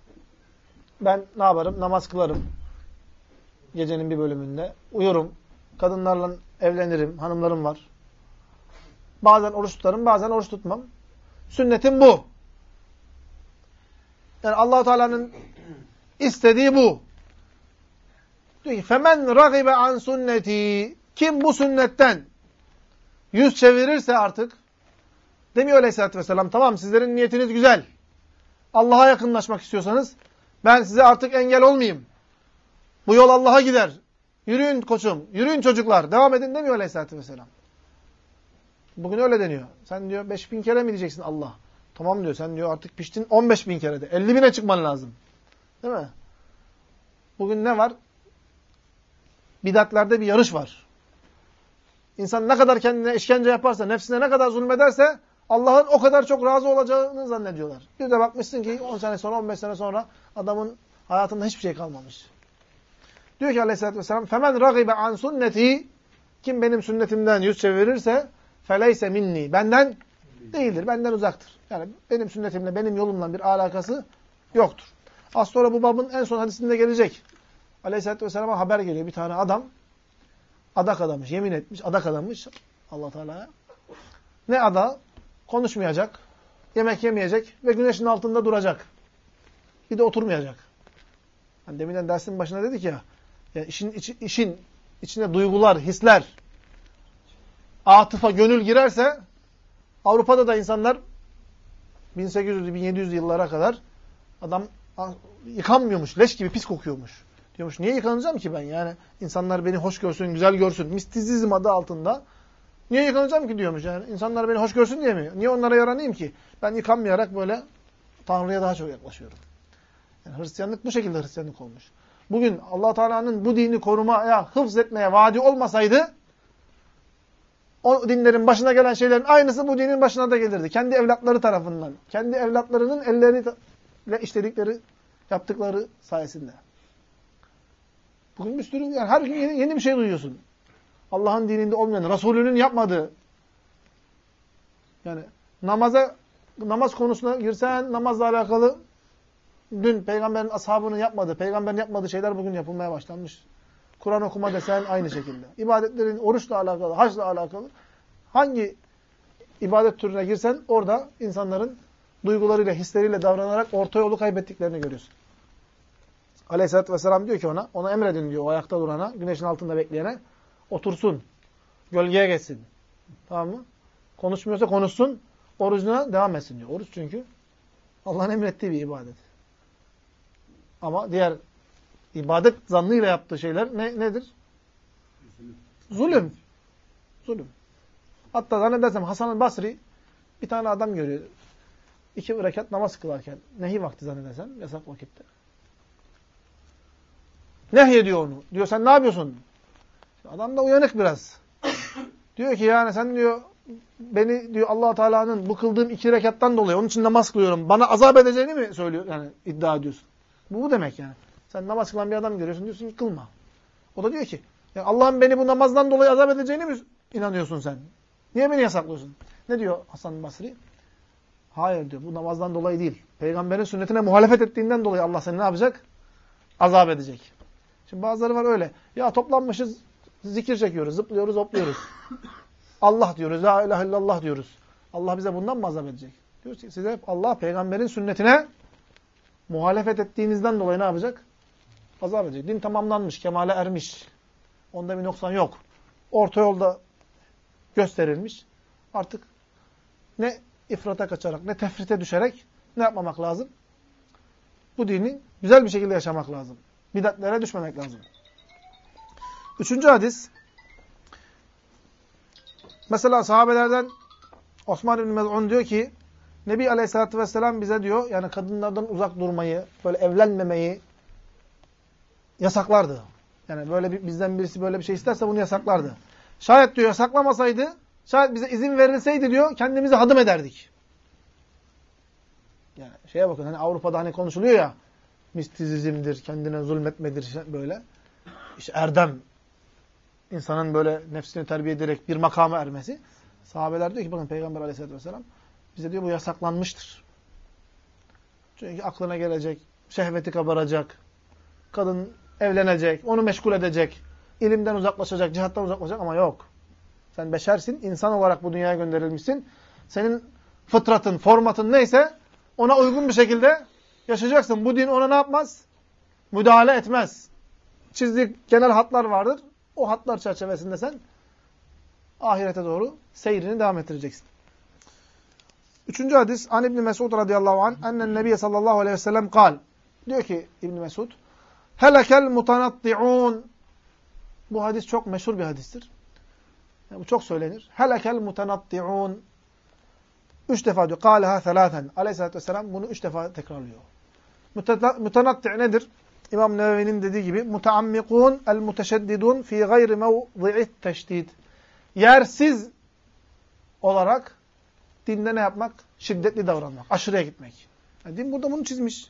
Speaker 1: ben ne yaparım? Namaz kılarım. Gecenin bir bölümünde. Uyurum. kadınlarla evlenirim, hanımlarım var. Bazen oruç tutarım, bazen oruç tutmam. Sünnetim bu. Yani Allah-u Teala'nın istediği bu. Diyor ki femen ragibe an sünneti, kim bu sünnetten yüz çevirirse artık, demiyor Aleyhisselatü Vesselam, tamam sizlerin niyetiniz güzel. Allah'a yakınlaşmak istiyorsanız ben size artık engel olmayayım. Bu yol Allah'a gider. Yürüyün koçum, yürüyün çocuklar, devam edin demiyor Aleyhisselatü Vesselam. Bugün öyle deniyor. Sen diyor 5000 kere mi diyeceksin Allah? Tamam diyor, sen diyor artık piştin 15.000 kere de. 50.000'e çıkman lazım. Değil mi? Bugün ne var? Bidatlerde bir yarış var. İnsan ne kadar kendine işkence yaparsa, nefsine ne kadar zulmederse Allah'ın o kadar çok razı olacağını zannediyorlar. Bir de bakmışsın ki 10 sene sonra, 15 sene sonra adamın hayatında hiçbir şey kalmamış. Diyor ki Aleyhisselatü Vesselam, فَمَنْ رَغِبَ عَنْ سُنَّتِي, kim benim sünnetimden yüz çevirirse فَلَيْسَ minni, benden değildir, benden uzaktır. Yani benim sünnetimle, benim yolumla bir alakası yoktur. Az sonra bu babın en son hadisinde gelecek. Aleyhisselatü Vesselam'a haber geliyor. Bir tane adam adak adamış, yemin etmiş, adak adamış Allah Teala'ya. Ne ada? Konuşmayacak, yemek yemeyecek ve güneşin altında duracak. Bir de oturmayacak. Hani deminden dersin başına dedik ya, yani işin içine duygular, hisler, atıfa, gönül girerse Avrupa'da da insanlar 1800'lü, 1700'lü yıllara kadar adam yıkanmıyormuş, leş gibi pis kokuyormuş. Diyormuş, niye yıkanacağım ki ben? Yani insanlar beni hoş görsün, güzel görsün. Mistizizm adı altında. Niye yıkanacağım ki diyormuş. Yani insanlar beni hoş görsün diye mi? Niye onlara yaranayım ki? Ben yıkanmayarak böyle Tanrı'ya daha çok yaklaşıyorum. Yani Hristiyanlık bu şekilde Hristiyanlık olmuş. Bugün Allah Teala'nın bu dini korumaya, hıfz etmeye vaadi olmasaydı o dinlerin başına gelen şeylerin aynısı bu dinin başına da gelirdi. Kendi evlatları tarafından. Kendi evlatlarının elleriyle işledikleri, yaptıkları sayesinde. Bugün bir sürü, yani her gün yeni bir şey duyuyorsun. Allah'ın dininde olmayan, Resulünün yapmadığı. Yani namaz konusuna girsen, namazla alakalı dün peygamberin ashabının yapmadığı, peygamberin yapmadığı şeyler bugün yapılmaya başlanmış. Kur'an okuma desen aynı şekilde. İbadetlerin oruçla alakalı, haçla alakalı hangi ibadet türüne girsen orada insanların duygularıyla, hisleriyle davranarak orta yolu kaybettiklerini görüyorsun. Aleyhisselatü Vesselam diyor ki ona emredin diyor o ayakta durana, güneşin altında bekleyene, otursun, gölgeye geçsin. Tamam mı? Konuşmuyorsa konuşsun, orucuna devam etsin diyor. Oruç çünkü Allah'ın emrettiği bir ibadet. Ama diğer ibadet zannıyla yaptığı şeyler nedir? Zulüm. Zulüm. Hatta zannedersem Hasan-ı Basri bir tane adam görüyor. 2 rekat namaz kılarken. Nehi vakti zannedersem. Yasak vakitte. Nehyediyor onu. Diyor sen ne yapıyorsun? Adam da uyanık biraz. Diyor ki yani sen diyor beni diyor Allah Teala'nın bu kıldığım 2 rekattan dolayı onun için namaz kılıyorum. Bana azap edeceğini mi söylüyor? Yani iddia ediyorsun. Bu demek yani. Sen namaz kılan bir adam görüyorsun diyorsun ki kılma. O da diyor ki yani Allah'ın beni bu namazdan dolayı azap edeceğini mi inanıyorsun sen? Niye beni yasaklıyorsun? Ne diyor Hasan Basri? Hayır diyor bu namazdan dolayı değil. Peygamberin sünnetine muhalefet ettiğinden dolayı Allah seni ne yapacak? Azap edecek. Şimdi bazıları var öyle. Ya toplanmışız, zikir çekiyoruz, zıplıyoruz, hopluyoruz. Allah diyoruz, la ilahe illallah diyoruz. Allah bize bundan mı azap edecek? Diyoruz ki size hep Allah peygamberin sünnetine muhalefet ettiğinizden dolayı ne yapacak? Azap edecek. Din tamamlanmış, kemale ermiş. Onda bir noksan yok. Orta yolda gösterilmiş. Artık ne ifrata kaçarak, ne tefrite düşerek ne yapmamak lazım? Bu dini güzel bir şekilde yaşamak lazım. Bidatlere düşmemek lazım. 3. hadis. Mesela sahabelerden Osman İbn Mez'un diyor ki Nebi Aleyhisselatü Vesselam bize diyor yani kadınlardan uzak durmayı, böyle evlenmemeyi yasaklardı. Yani böyle bizden birisi böyle bir şey isterse bunu yasaklardı. Şayet diyor yasaklamasaydı, şayet bize izin verilseydi diyor kendimizi hadım ederdik. Yani şeye bakın hani Avrupa'da hani konuşuluyor ya mistizizmdir, kendine zulmetmedir böyle. İşte erdem. İnsanın böyle nefsini terbiye ederek bir makama ermesi. Sahabeler diyor ki bakın Peygamber Aleyhisselatü Vesselam bize diyor bu yasaklanmıştır. Çünkü aklına gelecek, şehveti kabaracak, kadın evlenecek, onu meşgul edecek. ilimden uzaklaşacak, cihattan uzaklaşacak ama yok. Sen beşersin, insan olarak bu dünyaya gönderilmişsin. Senin fıtratın, formatın neyse ona uygun bir şekilde yaşayacaksın. Bu din ona ne yapmaz? Müdahale etmez. Çizdiği genel hatlar vardır. O hatlar çerçevesinde sen ahirete doğru seyrini devam ettireceksin. Üçüncü hadis, An İbni Mesud radıyallahu anh, ennen nebiye sallallahu aleyhi ve sellem kal. Diyor ki İbni Mesud, helekel mutanatti'un. Bu hadis çok meşhur bir hadistir. Yani bu çok söylenir. Helekel mutanatti'un. 3 defa diyor. Kâleha thelâthen. Aleyhisselatü vesselam bunu 3 defa tekrarlıyor. Mutanatti' nedir? İmam Nevevi'nin dediği gibi muteammikûn el-muteşeddidûn fî gayri mevzi'it teşdid. Yersiz olarak dinde ne yapmak? Şiddetli davranmak. Aşırıya gitmek. Yani din burada bunu çizmiş.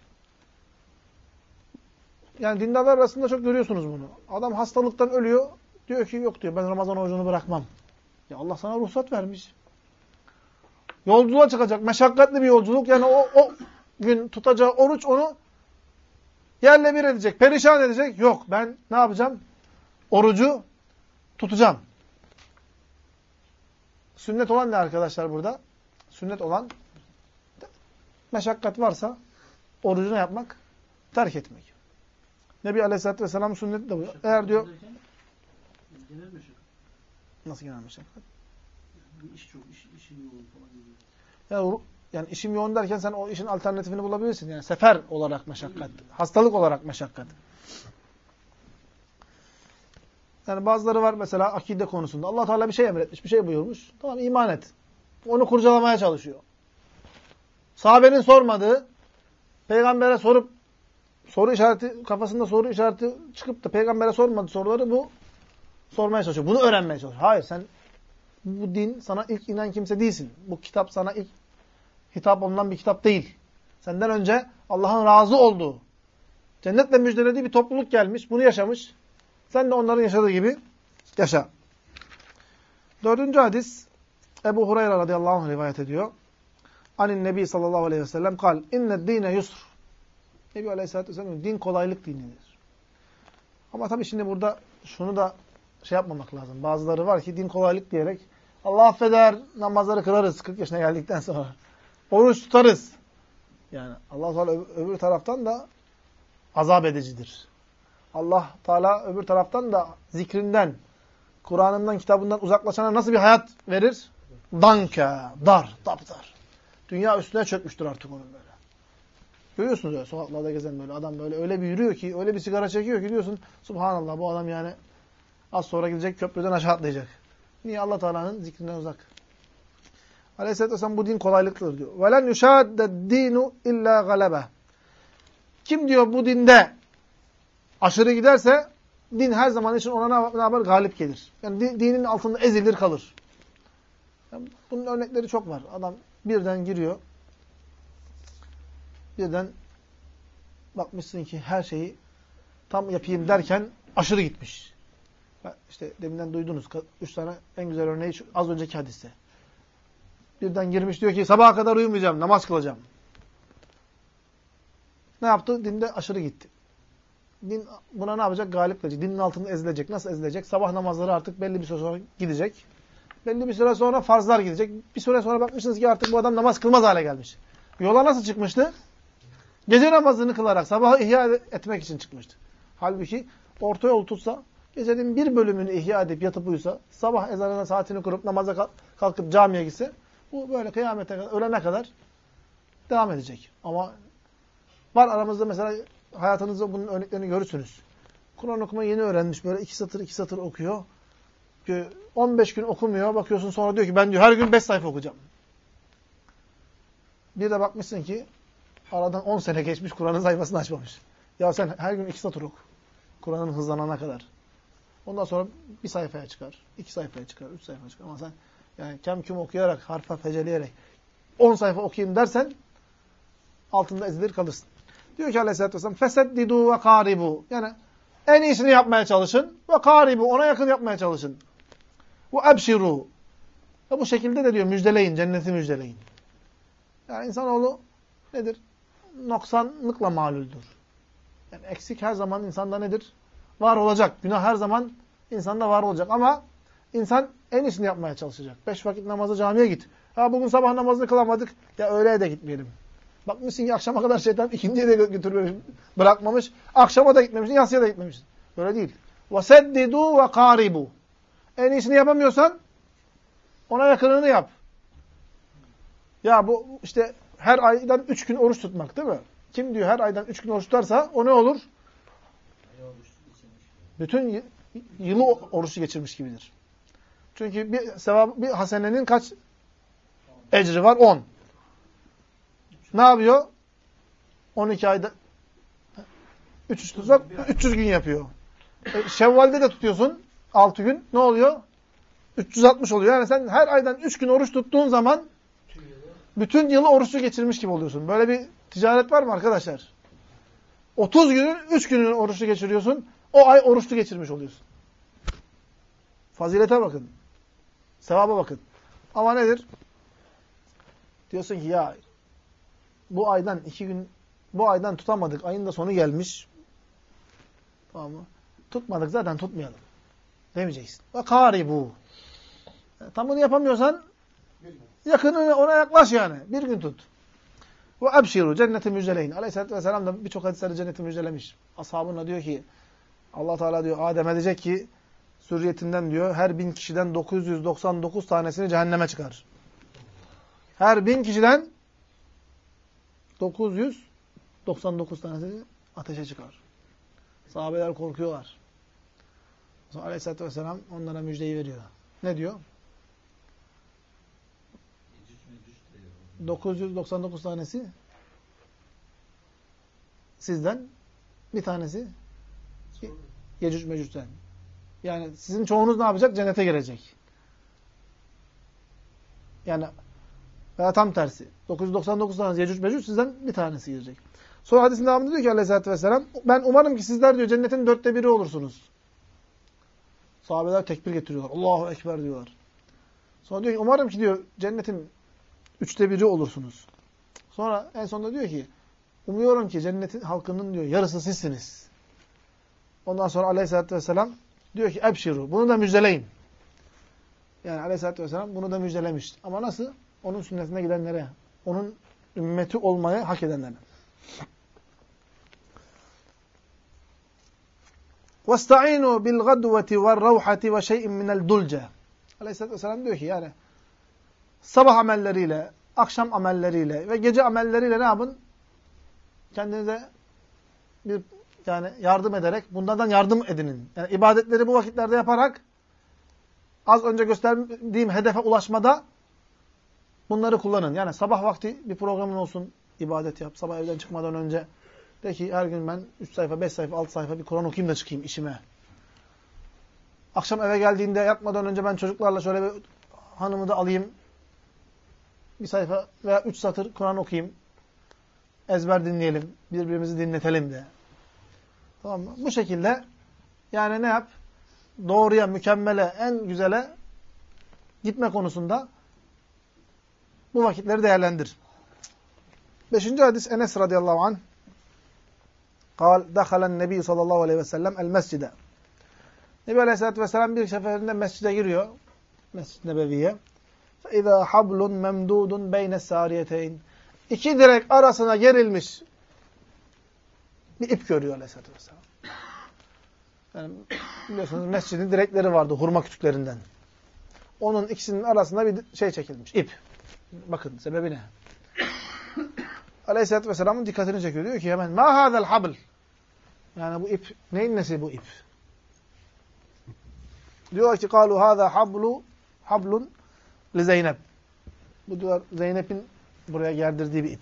Speaker 1: Yani dindarlar arasında çok görüyorsunuz bunu. Adam hastalıktan ölüyor. Diyor ki yok diyor ben Ramazan orucunu bırakmam. Ya Allah sana ruhsat vermiş. Yolculuğa çıkacak. Meşakkatli bir yolculuk. Yani o gün tutacağı oruç onu yerle bir edecek. Perişan edecek. Yok ben ne yapacağım? Orucu tutacağım. Sünnet olan ne arkadaşlar burada? Sünnet olan meşakkat varsa orucunu yapmak, terk etmek. Nebi Aleyhisselatü Vesselam sünneti de bu. Eğer diyor...
Speaker 2: Genel meşakkat.
Speaker 1: Nasıl genel meşakkat?
Speaker 2: Bir iş çok, işin yoğun falan gibi.
Speaker 1: Yani işim yoğun derken sen o işin alternatifini bulabilirsin. Yani sefer olarak meşakkat. Hastalık olarak meşakkat. Yani bazıları var mesela akide konusunda. Allah Teala bir şey emretmiş, bir şey buyurmuş. Tamam iman et. Onu kurcalamaya çalışıyor. Sahabenin sormadığı, peygambere sorup soru işareti, kafasında soru işareti çıkıp da peygambere sormadığı soruları bu sormaya çalışıyor. Bunu öğrenmeye çalışıyor. Hayır sen bu din sana ilk inen kimse değilsin. Bu kitap sana ilk hitap olunan bir kitap değil. Senden önce Allah'ın razı olduğu, cennetle müjdelediği bir topluluk gelmiş. Bunu yaşamış. Sen de onların yaşadığı gibi yaşa. 4. hadis Ebu Hureyre radıyallahu anh rivayet ediyor. Anin Nebi sallallahu aleyhi ve sellem kal inned dine yusr. Nebi aleyhissalatü vesselam din kolaylık dinidir. Ama tabii şimdi burada şunu da şey yapmamak lazım. Bazıları var ki din kolaylık diyerek Allah affeder, namazları kılarız 40 yaşına geldikten sonra. Oruç tutarız. Yani Allah Teala öbür taraftan da azap edicidir. Allah Teala öbür taraftan da zikrinden, Kur'an'ından, kitabından uzaklaşana nasıl bir hayat verir? Danka, dar, dapdar. Dünya üstüne çökmüştür artık onun böyle. Görüyorsunuz öyle sokaklarda gezen böyle adam böyle öyle bir yürüyor ki, öyle bir sigara çekiyor ki diyorsun subhanallah bu adam yani az sonra gidecek köprüden aşağı atlayacak. Niye? Allah Teala'nın zikrinden uzak. Aleyhisselatü Vesselam bu din kolaylıktır diyor. وَلَنْ يُشَادَ الدِّينُ اِلَّا غَلَبَهُ. Kim diyor bu dinde aşırı giderse din her zaman için ona ne yapar? Galip gelir. Yani dinin altında ezilir kalır. Yani bunun örnekleri çok var. Adam birden giriyor. Birden bakmışsın ki her şeyi tam yapayım derken aşırı gitmiş. İşte deminden duydunuz. 3 tane en güzel örneği az önceki hadiste. Birden girmiş diyor ki sabaha kadar uyumayacağım, namaz kılacağım. Ne yaptı? Dinde aşırı gitti. Din buna ne yapacak? Galip gelecek. Dinin altında ezilecek. Nasıl ezilecek? Sabah namazları artık belli bir süre sonra gidecek. Belli bir süre sonra farzlar gidecek. Bir süre sonra bakmışsınız ki artık bu adam namaz kılmaz hale gelmiş. Yola nasıl çıkmıştı? Gece namazını kılarak sabahı ihya etmek için çıkmıştı. Halbuki orta yol tutsa, gecenin bir bölümünü ihya edip yatıp uyusa, sabah ezanına saatini kurup namaza kalkıp camiye gitse, bu böyle kıyamete kadar, ölene kadar devam edecek. Ama var aramızda mesela hayatınızda bunun örneklerini görürsünüz. Kur'an okumayı yeni öğrenmiş, böyle 2 satır okuyor. 15 gün okumuyor, bakıyorsun sonra diyor ki ben diyor her gün 5 sayfa okuyacağım. Bir de bakmışsın ki aradan 10 sene geçmiş Kur'an'ın sayfasını açmamış. Ya sen her gün 2 satır oku. Kur'an'ın hızlanana kadar. Ondan sonra 1 sayfaya çıkar, 2 sayfaya çıkar, 3 sayfaya çıkar. Ama sen yani kem küm okuyarak, harfa feceleyerek 10 sayfa okuyayım dersen altında ezilir kalırsın. Diyor ki Aleyhisselatü Vesselam feseddidu ve karibu. Yani en iyisini yapmaya çalışın ve karibu. Ona yakın yapmaya çalışın. Ve ebşiru. Ve bu şekilde de diyor müjdeleyin, cenneti müjdeleyin. Yani insanoğlu nedir? Noksanlıkla maluldür. Yani eksik her zaman insanda nedir? Var olacak. Günah her zaman İnsanda var olacak ama insan en iyisini yapmaya çalışacak. 5 vakit namazı camiye git. Ha bugün sabah namazını kılamadık. Ya öğleye de gitmeyelim. Bakmışsın ki akşama kadar şeytan ikindiye de götürmemiş, bırakmamış. Akşama da gitmemişsin, yatsıya da gitmemişsin. Öyle değil. وَسَدِّدُوا وَقَارِبُوا En iyisini yapamıyorsan ona yakınını yap. Ya bu işte her aydan 3 gün oruç tutmak değil mi? Kim diyor her aydan 3 gün oruç tutarsa o ne olur? Bütün yılı oruçlu geçirmiş gibidir. Çünkü bir hasenenin kaç ecri var? 10. Ne yapıyor? 12 ayda 3 tutsak 300 gün yapıyor. Şevval'de de tutuyorsun 6 gün. Ne oluyor? 360 oluyor. Yani sen her aydan 3 gün oruç tuttuğun zaman bütün yılı oruçlu geçirmiş gibi oluyorsun. Böyle bir ticaret var mı arkadaşlar? 30 günün 3 gününü oruçlu geçiriyorsun. O ay oruçlu geçirmiş oluyorsun. Fazilete bakın. Sevaba bakın. Ama nedir? Diyorsun ki ya bu aydan 2 gün bu aydan tutamadık. Ayın da sonu gelmiş. Tamam mı? Tutmadık zaten tutmayalım. Demeyeceksin. Ve karibu. Tam bunu yapamıyorsan yakınına ona yaklaş yani. Bir gün tut. Ve ebşiru cenneti müjdeleyin. Aleyhisselatü Vesselam da birçok hadislerde cenneti müjdelemiş. Ashabına diyor ki Allah Teala diyor Adem'e diyecek ki zürriyetinden diyor her 1000 kişiden 999 tanesini cehenneme çıkar. Her 1000 kişiden 999 tanesi ateşe çıkar. Sahabeler korkuyorlar. Sonra Aleyhisselatü Vesselam onlara müjdeyi veriyor. Ne diyor? 999 tanesi sizden, bir tanesi Yecüc Mecüc'ten. Yani sizin çoğunuz ne yapacak? Cennete girecek. Yani veya tam tersi. 999 tanesi Yecüc Mecüc sizden bir tanesi girecek. Sonra hadisin devamında diyor ki Aleyhisselatü Vesselam ben umarım ki sizler diyor cennetin 1/4 olursunuz. Sahabeler tekbir getiriyorlar. Allahu Ekber diyorlar. Sonra diyor ki umarım ki diyor cennetin 1/3 olursunuz. Sonra en sonunda diyor ki umuyorum ki cennetin halkının diyor yarısı sizsiniz. Ondan sonra Aleyhisselatü Vesselam diyor ki ebşiru. Bunu da müjdeleyin. Yani Aleyhisselatü Vesselam bunu da müjdelemiş. Ama nasıl? Onun sünnetine gidenlere. Onun ümmeti olmayı hak edenlere. وَاسْتَعِينُوا بِالْغَدْوَةِ وَالرَّوْحَةِ وَشَيْءٍ مِنَ الدُّلْجَةِ Aleyhisselatü Vesselam diyor ki yani sabah amelleriyle, akşam amelleriyle ve gece amelleriyle ne yapın? Kendinize bir yani yardım ederek bunlardan yardım edinin. Yani ibadetleri bu vakitlerde yaparak az önce gösterdiğim hedefe ulaşmada bunları kullanın. Yani sabah vakti bir programın olsun, ibadet yap. Sabah evden çıkmadan önce de ki her gün ben 3 sayfa, 5 sayfa, 6 sayfa bir Kur'an okuyayım da çıkayım işime. Akşam eve geldiğinde yatmadan önce ben çocuklarla şöyle bir hanımı da alayım. Bir sayfa veya 3 satır Kur'an okuyayım. Ezber dinleyelim. Birbirimizi dinletelim de. Tamam mı? Bu şekilde yani ne yap? Doğruya, mükemmele, en güzele gitme konusunda bu vakitleri değerlendir. 5. hadis Enes radıyallahu anh. قال دخل النبي sallallahu aleyhi ve sellem el mescide. Nebi Aleyhisselatü Vesselam bir seferinde mescide giriyor. Mescid-i Nebevi'ye. فَاِذَا حَبْلٌ مَمْدُودٌ بَيْنَ السَّارِيَتَيْنِ 2 direk arasına gerilmiş bir ip görüyor Aleyhisselatü Vesselam. Yani biliyorsunuz mescidin direkleri vardı hurma kütüklerinden. Onun ikisinin arasında bir şey çekilmiş, ip. Bakın sebebi ne? Aleyhisselatü Vesselam'ın dikkatini çekiyor. Diyor ki hemen مَا هَذَا الْحَبْلِ Yani bu ip, neyin nesi bu ip? Diyorlar ki قَالُوا هَذَا حَبْلٌ لِزَيْنَبْ Bu diyorlar Zeynep'in buraya gerdirdiği bir ip.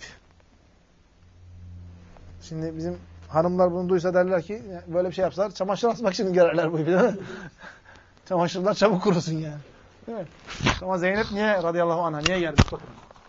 Speaker 1: Şimdi bizim hanımlar bunu duysa derler ki böyle bir şey yapsalar çamaşır asmak için görerler bu ipi değil mi? Çamaşırlar çabuk kurusun yani. Değil mi? Ama Zeynep niye radıyallahu anh'a niye germiş? Bakın.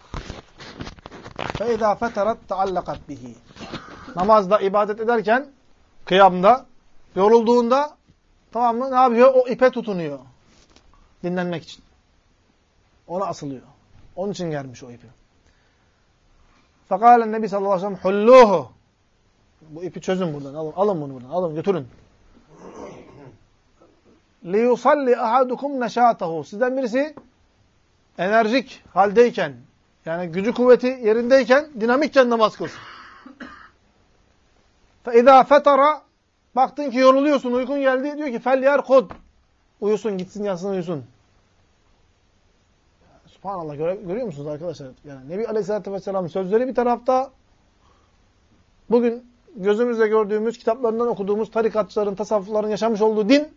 Speaker 1: فَاِذَا فَتَرَتْ تَعَلَّقَتْ بِهِ Namazda, ibadet ederken, kıyamda, yorulduğunda tamam mı? Ne yapıyor? O ipe tutunuyor. Dinlenmek için. Ona asılıyor. Onun için gelmiş o ipi. فَقَالَ Nebi sallallahu aleyhi ve sellem حُلُّوهُ Bu ipi çözün buradan. Alın bunu buradan. Alın götürün. لِيُصَلِّ أَحَدُكُمْ نَشَاطَهُ. Sizden birisi enerjik haldeyken, yani gücü kuvveti yerindeyken, dinamikken namaz kılsın. فَاِذَا فَتَرَ Baktın ki yoruluyorsun, uykun geldi. Diyor ki فَلْيَرْقُدْ Uyusun, gitsin, yatsın, uyusun. Subhanallah, görüyor musunuz arkadaşlar? Yani Nebi Aleyhisselatü Vesselam'ın sözleri bir tarafta, bugün gözümüzle gördüğümüz, kitaplarından okuduğumuz tarikatçıların, tasavvufların yaşamış olduğu din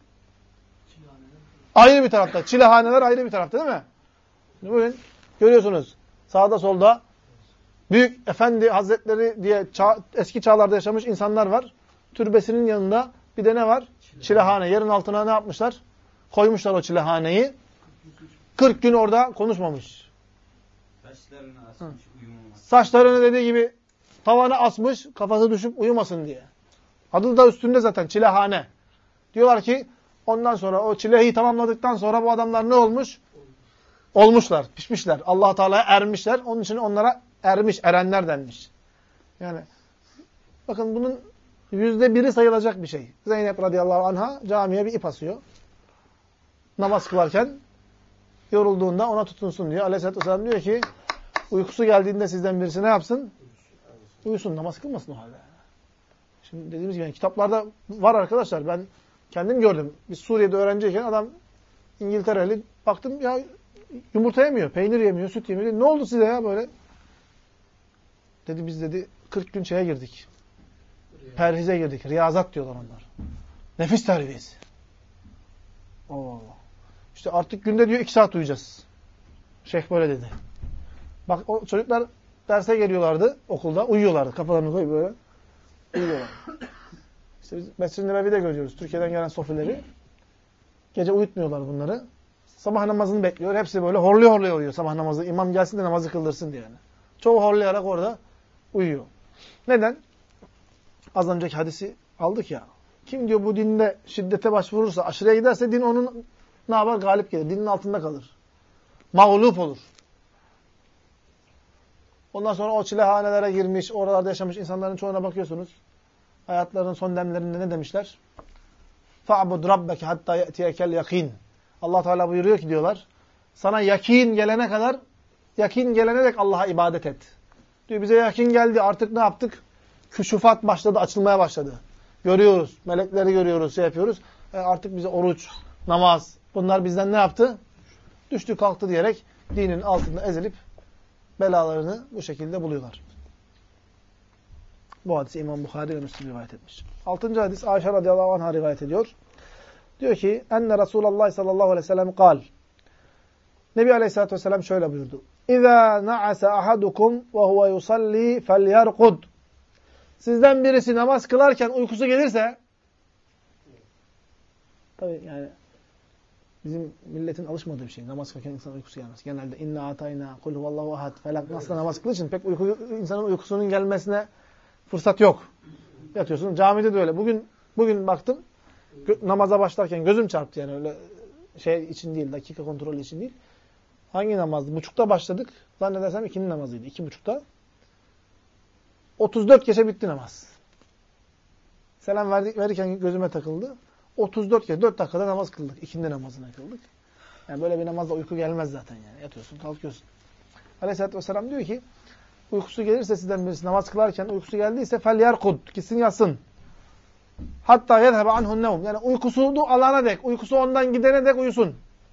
Speaker 1: ayrı bir tarafta. Çilehaneler ayrı bir tarafta, değil mi? Bugün görüyorsunuz sağda solda büyük efendi hazretleri diye eski çağlarda yaşamış insanlar var. Türbesinin yanında bir de ne var? Çilehane. Yerin altına ne yapmışlar? Koymuşlar o çilehaneyi. 40 gün orada konuşmamış.
Speaker 3: Saçlarını asmış, uyumamış.
Speaker 1: Saçlarını dediği gibi tavana asmış, kafası düşüp uyumasın diye. Adı da üstünde zaten çilehane. Diyorlar ki ondan sonra o çileyi tamamladıktan sonra bu adamlar ne olmuş? Olmuşlar, pişmişler. Allah Teala'ya ermişler. Onun için onlara ermiş, erenler denmiş. Yani bakın bunun %1'i sayılacak bir şey. Zeynep radıyallahu anha camiye bir ip asıyor. Namaz kılarken yorulduğunda ona tutunsun diyor. Aleyhisselatü vesselam diyor ki uykusu geldiğinde sizden birisi ne yapsın? Uyusun, namaz kılmasın o halde. Şimdi dediğimiz gibi kitaplarda var arkadaşlar. Ben kendim gördüm. Biz Suriye'de öğrenciyken adam İngiltereli, baktım ya yumurta yemiyor, peynir yemiyor, süt yemiyor. Ne oldu size ya böyle? Dedi biz dedi 40 gün şeye girdik. Perhize girdik. Riyazat diyorlar onlar. Nefis terbiyesi. Oo. İşte artık günde diyor 2 saat uyuyacağız. Şeyh böyle dedi. Bak o çocuklar derse geliyorlardı okulda. Uyuyorlardı. Kafalarını koyup böyle. Uyuyorlar. İşte biz Mescid-i Nebevi'de görüyoruz. Türkiye'den gelen sofileri. Gece uyutmuyorlar bunları. Sabah namazını bekliyor. Hepsi böyle horluyor horluyor uyuyor sabah namazı. İmam gelsin de namazı kıldırsın diye. Yani. Çoğu horlayarak orada uyuyor. Neden? Az önceki hadisi aldık ya. Kim diyor bu dinde şiddete başvurursa, aşırıya giderse din onun ne yapar? Galip gelir. Dinin altında kalır. Mağlup olur. Ondan sonra o çilehanelere girmiş, oralarda yaşamış insanların çoğuna bakıyorsunuz. Hayatlarının son demlerinde ne demişler? فَعْبُدْ رَبَّكَ حَتَّى يَأْتِيَكَ الْيَقِينَ Allah Teala buyuruyor ki diyorlar, sana yakin gelene kadar, yakin gelene dek Allah'a ibadet et. Diyor bize yakin geldi, artık ne yaptık? Küşufat başladı, açılmaya başladı. Görüyoruz, melekleri görüyoruz, şey yapıyoruz. Artık bize oruç, namaz, bunlar bizden ne yaptı? Düştü kalktı diyerek dinin altında ezilip belalarını bu şekilde buluyorlar. Bu hadisi İmam Bukhari ve Müslim rivayet etmiş. 6. hadis Ayşe radıyallahu anh'a rivayet ediyor. Diyor ki enne Resulullah sallallahu aleyhi ve sellem kal. Nebi aleyhissalatü vesselam şöyle buyurdu. İzâ na'ase ahadukum ve huve yusalli felyerkud. Sizden birisi namaz kılarken uykusu gelirse, tabii yani bizim milletin alışmadığı bir şey. Namaz kılarken insan uykusu gelmez. Genelde inna atayna, kul huvallahu ahad, felak nasla namaz kıldığı için pek insanın uykusunun gelmesine fırsat yok. Yatıyorsun. Camide de öyle. Bugün baktım namaza başlarken gözüm çarptı yani öyle şey için değil, dakika kontrolü için değil. Hangi namazdı? 2:30'da başladık. Zannedersem ikindi namazıydı. 2:30'da. 34 geçe bitti namaz. Selam verirken gözüme takıldı. 34 kez, 4 dakikada namaz kıldık. İkindi namazına kıldık. Yani böyle bir namazda uyku gelmez zaten yani. Yatıyorsun, kalkıyorsun. Aleyhisselatü Vesselam diyor ki, uykusu gelirse sizden birisi namaz kılarken uykusu geldiyse fel yerkud, gitsin yatsın. Hatta yedhebe anhun nevm. Yani uykusunu alana dek, uykusu ondan gidene dek uyusun.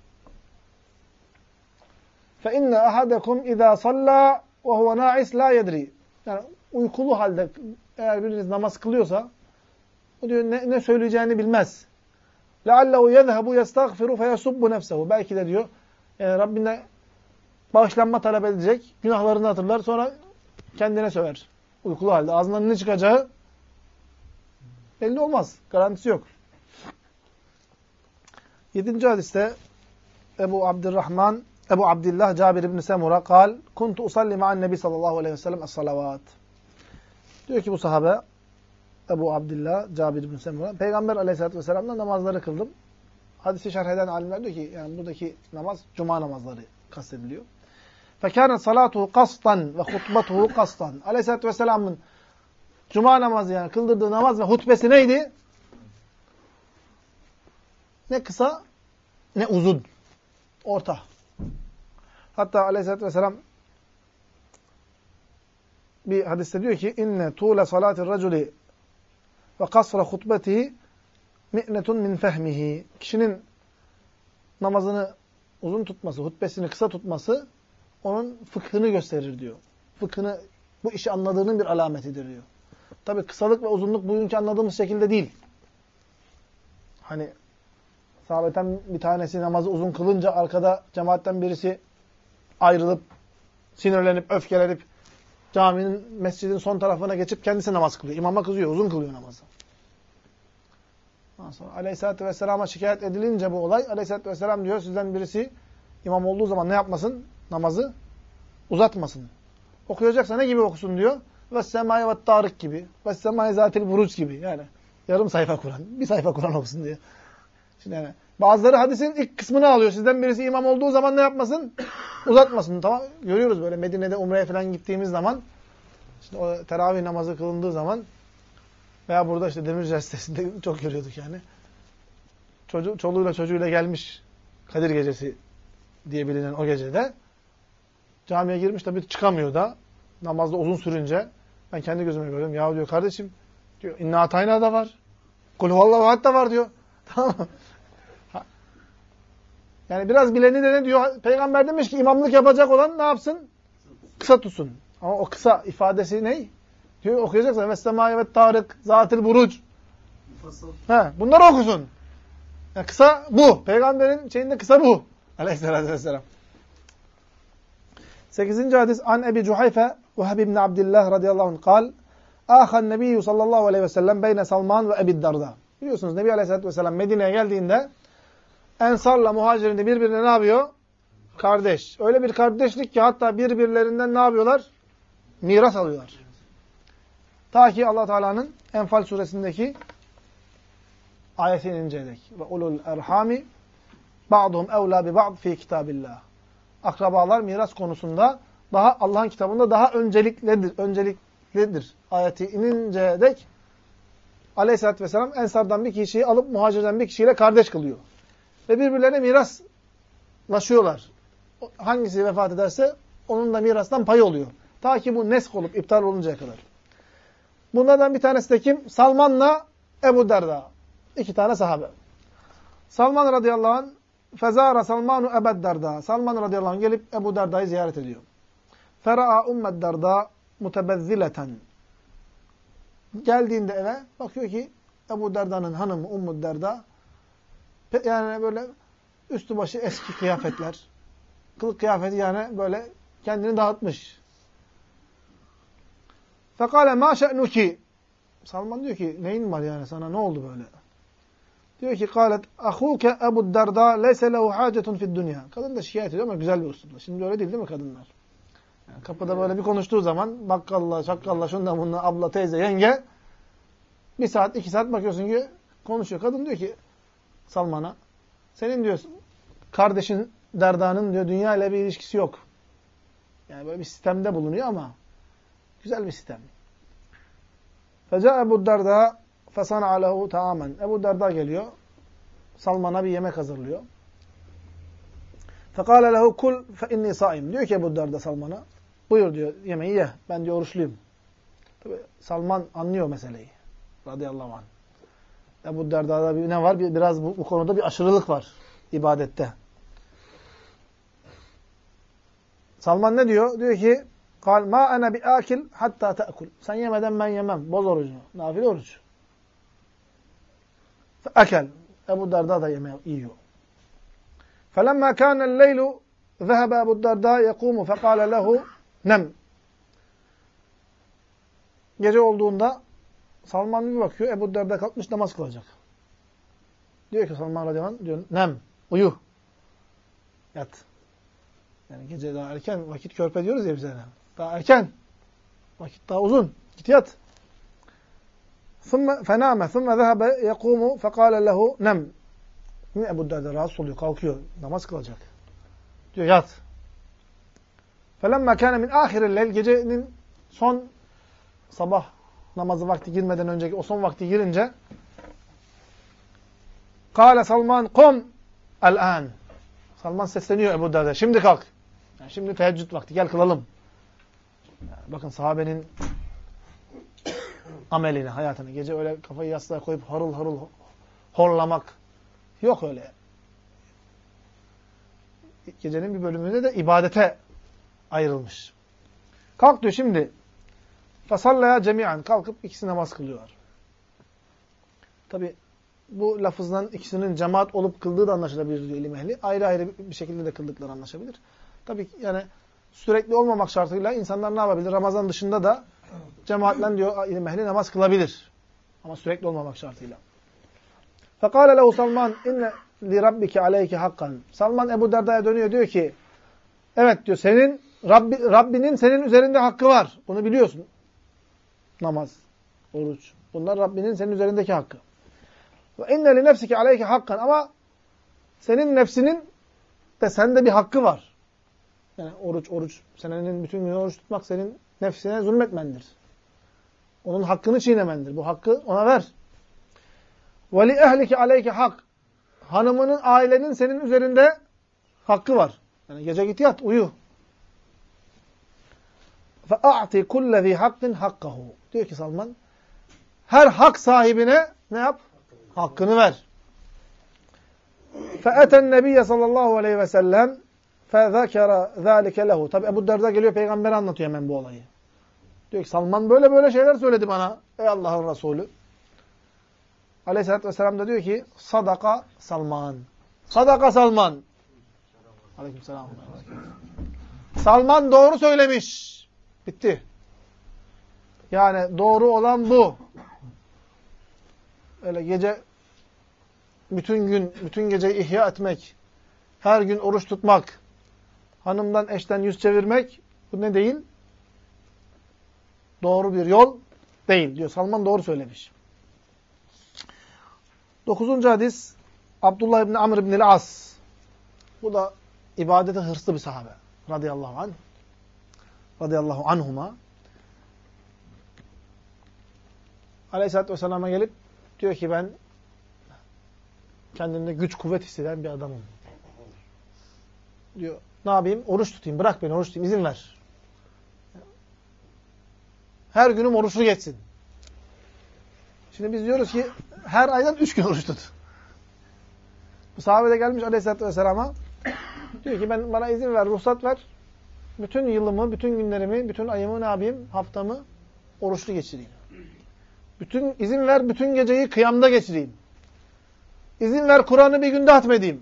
Speaker 1: Fe inne ahadakum izâ sallâ ve huve na'is lâ yedrî. Yani uykulu halde eğer biriniz namaz kılıyorsa o diyor ne söyleyeceğini bilmez. لَعَلَّهُ يَذْهَبُ يَسْتَغْفِرُ فَيَسُبُّ نَفْسَهُ. Belki de diyor Rabbine bağışlanma talep edecek, günahlarını hatırlar, sonra kendine söver. Uykulu halde. Ağzından ne çıkacağı belli olmaz. Garantisi yok. 7. hadiste Ebu Abdillah Cabir ibn Semura kal, kuntu usalli ma'an nebi sallallahu aleyhi ve sellem es-salavat. Diyor ki bu sahabe Ebu Abdillah Cabir ibn Semura, Peygamber aleyhissalatü vesselam'la namazları kıldım. Hadisi şerh eden alimler diyor ki yani buradaki namaz cuma namazları kastediliyor. فَكَانَتْ صَلَاتُهُ قَسْطًا وَخُطْبَتُهُ قَسْطًا. Aleyhissalatü vesselam'ın cuma namazı yani kıldırdığı namaz ve hutbesi neydi? ne kısa ne uzun. Orta. Hatta Aleyhisselatü Vesselam bir hadiste diyor ki inne tuğle salatir raculi ve kasra hutbetihi mi'netun min fehmihi. Kişinin namazını uzun tutması, hutbesini kısa tutması onun fıkhını gösterir diyor. Fıkhını, bu işi anladığının bir alametidir diyor. Tabi kısalık ve uzunluk bugünkü anladığımız şekilde değil. Hani sahabeten bir tanesi namazı uzun kılınca arkada cemaatten birisi ayrılıp, sinirlenip, öfkelenip caminin, mescidin son tarafına geçip kendisi namaz kılıyor. İmama kızıyor, uzun kılıyor namazı. Ondan sonra Aleyhisselatü Vesselam'a şikayet edilince bu olay, Aleyhisselatü Vesselam diyor sizden birisi imam olduğu zaman ne yapmasın? Namazı uzatmasın. Okuyacaksa ne gibi okusun diyor? وَالسَّمَاءِ وَالطَّارِقِ gibi. وَالسَّمَاءِ ذَاتِ الْبُرُوجِ gibi. Yani yarım sayfa Kur'an. Bir sayfa Kur'an okusun diyor. Şimdi yani bazıları hadisin ilk kısmını alıyor. Sizden birisi imam olduğu zaman ne yapmasın? Uzatmasın. Tamam. Görüyoruz böyle Medine'de Umre'ye falan gittiğimiz zaman işte o teravih namazı kılındığı zaman veya burada işte Demirci sitesinde çok görüyorduk yani. Çoluğuyla çocuğuyla gelmiş Kadir Gecesi diye bilinen o gecede camiye girmiş tabii çıkamıyor da namazda uzun sürünce ben kendi gözüme görüyorum. Ya diyor kardeşim diyor İnna Atayna da var. Kul huvallahu ahad da var diyor. Tamam mı? Yani biraz bileni de ne diyor? Peygamber demiş ki imamlık yapacak olan ne yapsın? Kısa tutsun. Ama o kısa ifadesi ne? Diyor okuyacaksa Vessemâye ve Târik, Zâtil Buruc. Bunları okusun. Yani kısa bu. Peygamberin şeyinde kısa bu. Aleyhisselatü Vesselam. 8. hadis an Ebi Cuhayfe Vehb ibn Abdillah radıyallahu anh kal Âhan Nebiyyü sallallahu aleyhi ve sellem beyne Salman ve Ebi Darda. Biliyorsunuz Nebi Aleyhisselatü Vesselam Medine'ye geldiğinde Ensar'la Muhacir'in de birbirine ne yapıyor? Kardeş. Öyle bir kardeşlik ki hatta birbirlerinden ne yapıyorlar? Miras alıyorlar. Ta ki Allah Teala'nın Enfal suresindeki ayetini inceleyerek. Ve ulul erhami ba'duhum evlâ bi ba'd fî kitâbillah. Akrabalar miras konusunda daha Allah'ın kitabında daha önceliklidir. Ayeti inince dek Aleyhisselatü Vesselam Ensar'dan bir kişiyi alıp Muhacir'den bir kişiyle kardeş kılıyor. Ve birbirlerine miraslaşıyorlar. Hangisi vefat ederse onun da mirastan payı oluyor. Ta ki bu nesk olup iptal oluncaya kadar. Bunlardan bir tanesi de kim? Salman'la Ebu Derda. İki tane sahabe. Salman radıyallahu anh Fezara Salmanu Ebed Derda. Salman radıyallahu anh gelip Ebu Derda'yı ziyaret ediyor. Fera'a Ummed Derda mutebezzileten. Geldiğinde eve bakıyor ki Ebu Derda'nın hanımı Ummed Derda yani böyle üstü başı eski kıyafetler. Kılık kıyafeti yani böyle kendini dağıtmış. Fekale ma şe'nuki. Salman diyor ki neyin var yani sana ne oldu böyle? Diyor ki kâlet ahuke Ebu Derda leyse lehu hacetun fid dünya. Kadın da şikayet ediyor ama güzel bir uslupla. Şimdi öyle değil mi kadınlar? Yani kapıda böyle bir konuştuğu zaman bakkalla, şakkalla, şundan bundan abla, teyze, yenge bir saat, 2 saat bakıyorsun ki konuşuyor. Kadın diyor ki Salman'a senin diyor kardeşin Derda'nın diyor dünya ile bir ilişkisi yok. Yani böyle bir sistemde bulunuyor ama güzel bir sistem. Feca Ebu Derda fesana'a lehu ta'amen. Ebu Derda geliyor. Salman'a bir yemek hazırlıyor. Fekale lehu kul fe inni saim. Diyor ki Ebu Derda Salman'a buyur diyor yemeği ye. Ben diyor oruçluyum. Tabii Salman anlıyor meseleyi. Radıyallahu anh. Ebu Derda'da ne var? Biraz bu konuda bir aşırılık var ibadette. Salman ne diyor? Diyor ki kal ma ana bi akil hatta ta'kul. Sen yemeden ben yemem. Boz orucunu. Nafile oruç. Akel. Ebu Derda da yemeği yiyor. فَلَمَّا كَانَ اللَّيْلُ ذَهَبَ أَبُو الدَّرْدَى يَقُومُ فَقَالَ لَهُ nem. Gece olduğunda Salman bir bakıyor. Ebu Derda kalkmış namaz kılacak. Diyor ki Salman radıyallahu anh diyor nem. Uyu. Yat. Yani gece daha erken vakit körpe diyoruz ya bize. Daha erken. Vakit daha uzun. Git yat. فَنَامَ ثُمَّ ذَهَبَ يَقُومُ فَقَالَ لَهُ nem. Yine Ebu Derda rahatsız oluyor. Kalkıyor. Namaz kılacak. Diyor yat. فَلَمَّا كَانَ مِنْ آخِرِ اللَّيْلِ Gecenin son sabah namazı vakti girmeden önceki o son vakti girince Kâle Salman kum el-an. Salman sesleniyor Ebu Derda. Şimdi kalk. Yani şimdi teheccüd vakti. Gel kılalım. Yani bakın sahabenin ameline, hayatına. Gece öyle kafayı yastığa koyup harıl harıl horlamak yok öyle. Gecenin bir bölümünde de ibadete ayrılmış. Kalk diyor şimdi. Fasallaya cemiyan. Kalkıp ikisi namaz kılıyorlar. Tabi bu lafızdan ikisinin cemaat olup kıldığı da anlaşılabilir diyor ilim ehli. Ayrı ayrı bir şekilde de kıldıkları anlaşabilir. Tabi yani sürekli olmamak şartıyla insanlar ne yapabilir? Ramazan dışında da cemaatle diyor ilim ehli namaz kılabilir. Ama sürekli olmamak şartıyla. Fekâle lehu Salman inne li rabbike aleyke hakkan. Salman Ebu Derda'ya dönüyor diyor ki evet diyor senin Rabbinin senin üzerinde hakkı var. Bunu biliyorsun. Namaz, oruç. Bunlar Rabbinin senin üzerindeki hakkı. Ve inne li nefsike aleyke hakkan. Ama senin nefsinin de sende bir hakkı var. Yani oruç. Senenin bütün günü oruç tutmak senin nefsine zulmetmendir. Onun hakkını çiğnemendir. Bu hakkı ona ver. Ve li ehlike aleyke hak. Hanımının, ailenin senin üzerinde hakkı var. Yani gece git yat, uyu. فَاَعْتِ كُلَّ ذِي حَقٍ حَقَّهُ. Diyor ki Salman, her hak sahibine ne yap? Hakkını ver. فَاَتَى النَّبِيَّ sallallahu aleyhi ve sellem فَذَكَرَ ذَٰلِكَ لَهُ. Tabi Ebu Derda geliyor, Peygamber'e anlatıyor hemen bu olayı. Diyor ki Salman böyle şeyler söyledi bana. Ey Allah'ın Resulü. Aleyhisselatü vesselam da diyor ki Sadaka Salman. Sadaka Salman. Aleykümselam. Salman doğru söylemiş. Bitti. Yani doğru olan bu. Öyle gece bütün geceyi ihya etmek, her gün oruç tutmak, hanımdan eşten yüz çevirmek bu ne değil? Doğru bir yol değil diyor. Salman doğru söylemiş. 9. hadis Abdullah İbni Amr İbni As. Bu da ibadete hırslı bir sahabe. Radıyallahu anh. Radıyallahu anhuma. Aleyhisselatü Vesselam'a gelip diyor ki ben kendimde güç kuvvet hisseden bir adamım. Diyor ne yapayım? Oruç tutayım. Bırak beni oruç tutayım. İzin ver. Her günüm oruçlu geçsin. Şimdi biz diyoruz ki her aydan 3 gün oruç tut. Bu sahabe de gelmiş Aleyhisselatü Vesselam'a. Diyor ki bana izin ver, ruhsat ver. Bütün yılımı, bütün günlerimi, bütün ayımı ne yapayım? Haftamı oruçlu geçireyim. İzin ver, bütün geceyi kıyamda geçireyim. İzin ver, Kur'an'ı bir günde hatmedeyim.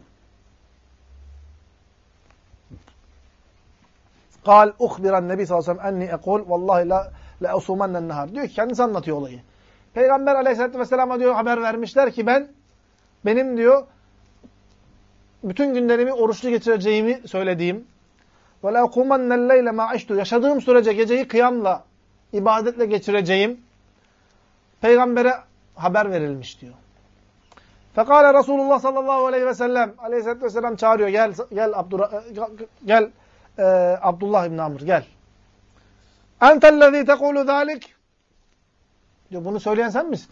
Speaker 1: Kal uhbiran nebi sallallahu aleyhi ve sellem enni ekul vallahi la usumannen nehar. Diyor ki kendisi anlatıyor olayı. Peygamber aleyhissalatü vesselam'a diyor haber vermişler ki benim diyor bütün günlerimi oruçlu geçireceğimi söylediğim ve la ukumannel leyle ma iştu. Yaşadığım sürece geceyi kıyamla, ibadetle geçireceğim. Peygambere haber verilmiş diyor. Fekale Resulullah sallallahu aleyhi ve sellem aleyhissalatü vesselam çağırıyor. Gel Abdullah İbni Amr gel. Entellezî tekûlü zâlik. Diyor bunu söyleyen sen misin?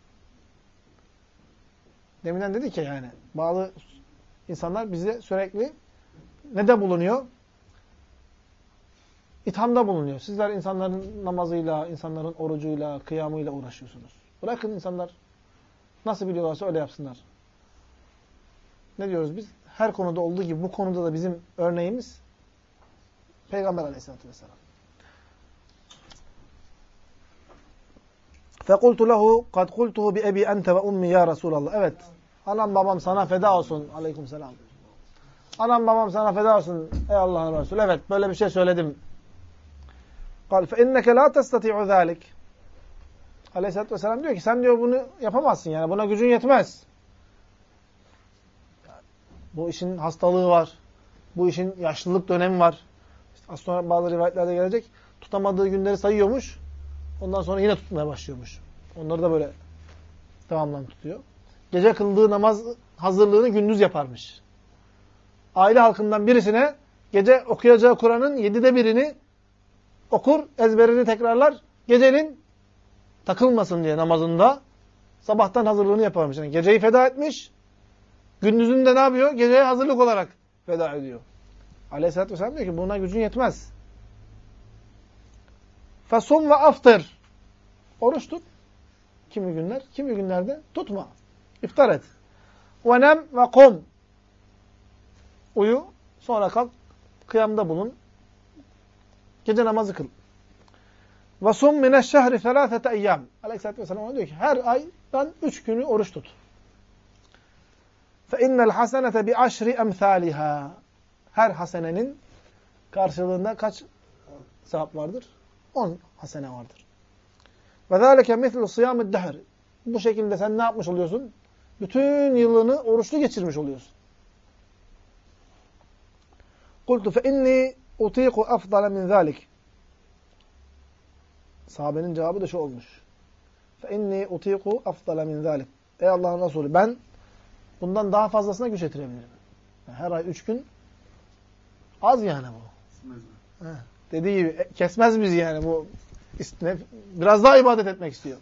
Speaker 1: Deminden dedik ya yani bazı insanlar bize sürekli ne de bulunuyor? İthamda bulunuyor. Sizler insanların namazıyla, insanların orucuyla, kıyamıyla uğraşıyorsunuz. Bırakın insanlar nasıl biliyorlarsa öyle yapsınlar. Ne diyoruz biz? Her konuda olduğu gibi bu konuda da bizim örneğimiz Peygamber aleyhissalatü vesselam. فَقُلْتُ لَهُ قَدْ قُلْتُهُ بِأَبِي أَنْتَ وَأُمِّي يَا رَسُولَ اللّٰهِ. Evet. Anam babam sana feda olsun. Aleykümselam. Anam babam sana feda olsun. Ey Allah'ın Resulü. Evet böyle bir şey söyledim. قال فَاِنَّكَ لَا تَسْتَطِعُ ذَٰلِكَ. Aleyhisselatü Vesselam diyor ki sen diyor bunu yapamazsın yani. Buna gücün yetmez. Bu işin hastalığı var. Bu işin yaşlılık dönemi var. İşte az sonra bazı rivayetlerde gelecek. Tutamadığı günleri sayıyormuş. Ondan sonra yine tutmaya başlıyormuş. Onları da böyle devamlı tutuyor. Gece kıldığı namaz hazırlığını gündüz yaparmış. Aile halkından birisine gece okuyacağı Kur'an'ın 7'de 1'ini okur, ezberini tekrarlar. Gecenin takılmasın diye namazında sabahtan hazırlığını yaparmış. Yani geceyi feda etmiş, Gündüzünü de ne yapıyor? Geceye hazırlık olarak feda ediyor. Aleyhisselatü Vesselam diyor ki buna gücün yetmez. Fesum ve aftır. Oruç tut. Kimi günler? Kimi günlerde tutma. İftar et. Ve nem ve kum. Uyu. Sonra kalk. Kıyamda bulun. Gece namazı kıl. Ve sum mineşşehri felâfete eyyâm. Aleyhisselatü Vesselam ona diyor ki her aydan 3 günü oruç tut. Fe innel hasenete bi aşri emthâliha. Her hasenenin karşılığında kaç sevap vardır? 10 hasene vardır. Ve zâleke mislu sıyâmid dehr. Bu şekilde sen ne yapmış oluyorsun? Bütün yılını oruçlu geçirmiş oluyorsun. Kultu fe inni utiku afdala min zâlik. Sahabenin cevabı da şu olmuş. Fe inni utiku afdala min zâlik. Ey Allah'ın Resulü ben bundan daha fazlasına güç yetirebilirim. Yani her ay 3 gün az yani bu. Dediği gibi kesmez bizi yani bu. Biraz daha ibadet etmek istiyor.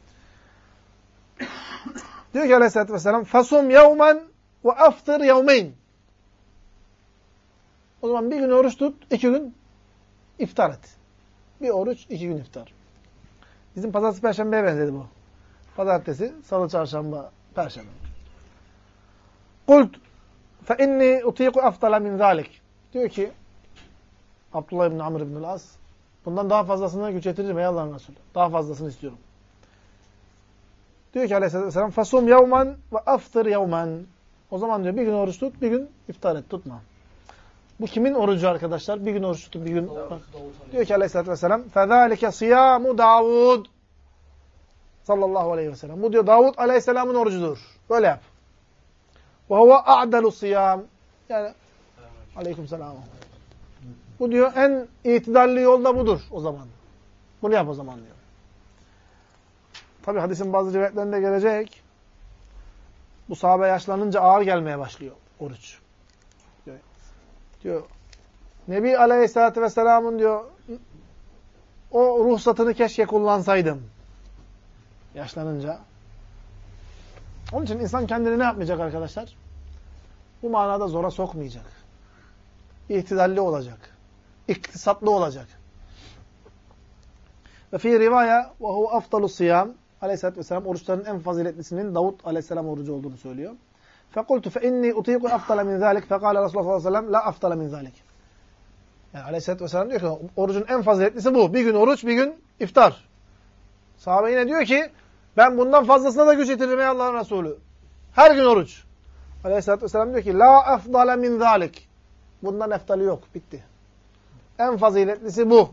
Speaker 1: Diyor ki Aleyhisselatü Vesselam fasum yevmen ve aftir yevmeyn. O zaman bir gün oruç tut, 2 gün iftar et. Bir oruç, 2 gün iftar. Bizim pazartesi, perşembeye benzedi bu. Pazartesi, salı, çarşamba, perşembe. Kult fe inni utiku afdala min zalik. Diyor ki Abdullah ibn Amr ibn al-As bundan daha fazlasına güç yetiririm ey Allah'ın Resulü. Daha fazlasını istiyorum. Diyor ki Aleyhisselatü Vesselam fasum yevmen ve aftir yevmen. O zaman diyor bir gün oruç tut, bir gün iftar et, tutma. Bu kimin orucu arkadaşlar? Bir gün oruç tutup bir gün... Diyor ki Aleyhisselatü Vesselam فَذَٰلِكَ صِيَامُ Davud sallallahu aleyhi ve sellem. Bu diyor Davud Aleyhisselam'ın orucudur. Böyle yap. وَهُوَ أَعْدَلُ الصِّيَامِ Yani aleykümselam. Bu diyor en itidalli yol da budur o zaman. Bunu yap o zaman diyor. Tabi hadisin bazı rivayetlerinde gelecek. Bu sahabe yaşlanınca ağır gelmeye başlıyor oruç. Diyor. Nebi Aleyhisselatü Vesselam'ın diyor o ruhsatını keşke kullansaydım. Yaşlanınca. Onun için insan kendini ne yapmayacak arkadaşlar? Bu manada zora sokmayacak. İhtidalli olacak. İktisatlı olacak. Ve fi rivaya ve huve afdalus siyam. Aleyhisselatü Vesselam oruçların en faziletlisinin Davud Aleyhisselam orucu olduğunu söylüyor. فَقُلْتُ فَاِنِّي اُطِيقُ اَفْضَلَ مِنْ ذَٰلِكَ فَقَالَ Resulullah sallallahu aleyhi ve sellem لَا اَفْضَلَ مِنْ ذَٰلِكَ Yani Aleyhisselatü Vesselam diyor ki orucun en faziletlisi bu. Bir gün oruç, bir gün iftar. Sahabe yine diyor ki ben bundan fazlasına da güç yetiririm ey Allah'ın Resulü. Her gün oruç. Aleyhisselatü Vesselam diyor ki لَا اَفْضَلَ مِنْ ذَٰلِكَ Bundan eftali yok. Bitti. En faziletlisi bu.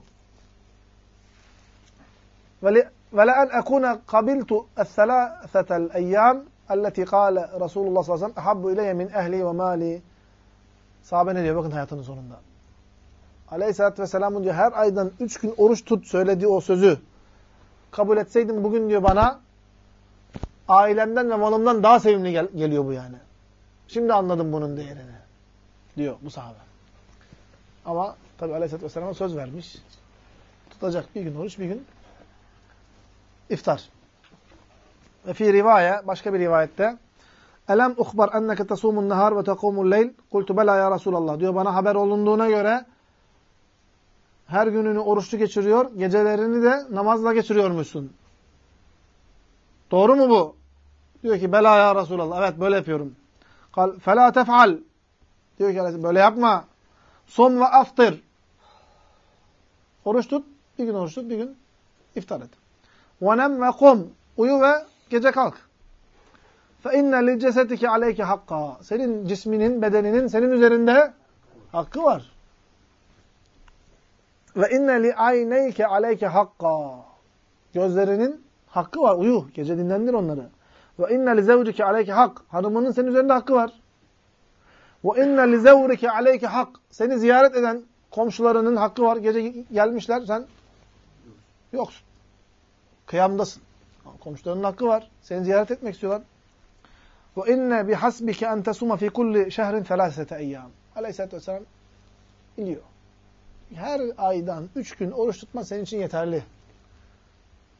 Speaker 1: وَلَاَنْ اَكُونَ قَبِلْتُ الثَّلَاثَةَ الْاَيَّامِ اَلَّتِي قَالَ Resulullah sallallahu aleyhi ve sellem اَحَبُّ اِلَيَّ مِنْ اَهْلِي وَمَالِي Sahabe ne diyor? Bakın hayatının sonunda. Aleyhisselatü Vesselam'ın diyor her aydan 3 gün oruç tut söylediği o sözü kabul etseydim bugün diyor bana ailemden ve malımdan daha sevimli geliyor bu yani. Şimdi anladım bunun değerini. Diyor bu sahabe. Ama tabi Aleyhisselatü Vesselam'a söz vermiş. Tutacak bir gün oruç, bir gün iftar. Ve fi rivaya, başka bir rivayette Elem uhbar enneke tesumun nehar ve tekumul leyl kultu bela ya Resulallah diyor bana haber olunduğuna göre her gününü oruçlu geçiriyor, gecelerini de namazla geçiriyormuşsun. Doğru mu bu? Diyor ki bela ya Resulallah. Evet böyle yapıyorum. Kal fela tef'al. Diyor ki böyle yapma. Som ve aftir. Oruç tut, bir gün oruç tut, bir gün iftar et. Ve nem ve kum. Uyu ve gece kalk. Fe inne li cesedike aleyke hakka. Senin cisminin, bedeninin senin üzerinde hakkı var. Ve inne li ayneyke aleyke hakka. Gözlerinin hakkı var. Uyu. Gece dinlendir onları. Ve inne li zevcike aleyke hak. Hanımının senin üzerinde hakkı var. Ve inne li zevrike aleyke hak. Seni ziyaret eden komşularının hakkı var. Gece gelmişler. Sen yoksun. Kıyamdasın. Komşularının hakkı var. Seni ziyaret etmek istiyorlar. Ve inne bihasbike en tesuma fi kulli şehrin felasete eyyam. Aleyhisselatü Vesselam biliyor. Her aydan 3 gün oruç tutma senin için yeterli.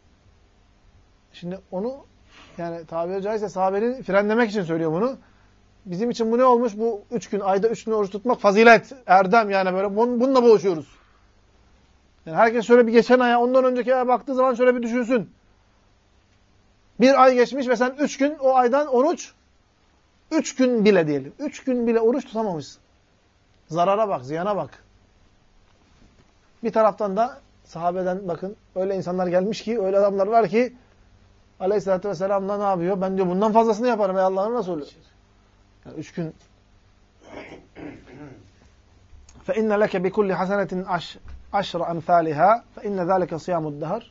Speaker 1: Şimdi onu yani tabiri caizse sahabenin frenlemek için söylüyor bunu. Bizim için bu ne olmuş? Bu 3 gün, ayda 3 gün oruç tutmak fazilet, erdem yani böyle. Bununla boğuşuyoruz. Yani herkes şöyle bir geçen aya, ondan önceki aya baktığı zaman şöyle bir düşünsün. Bir ay geçmiş ve sen 3 gün o aydan oruç, 3 gün bile diyelim. 3 gün bile oruç tutamamışsın. Zarara bak, ziyana bak. Bir taraftan da sahabeden bakın öyle insanlar gelmiş ki, öyle adamlar var ki Aleyhisselatü Vesselam'la ne yapıyor? Ben diyor bundan fazlasını yaparım ey Allah'ın Resulü. Yani 3 gün. فَاِنَّ لَكَ بِكُلِّ حَسَنَةٍ عَشْرَ أَمْثَالِهَا فَاِنَّ ذَٰلِكَ صِيَامُ الدَّهَرِ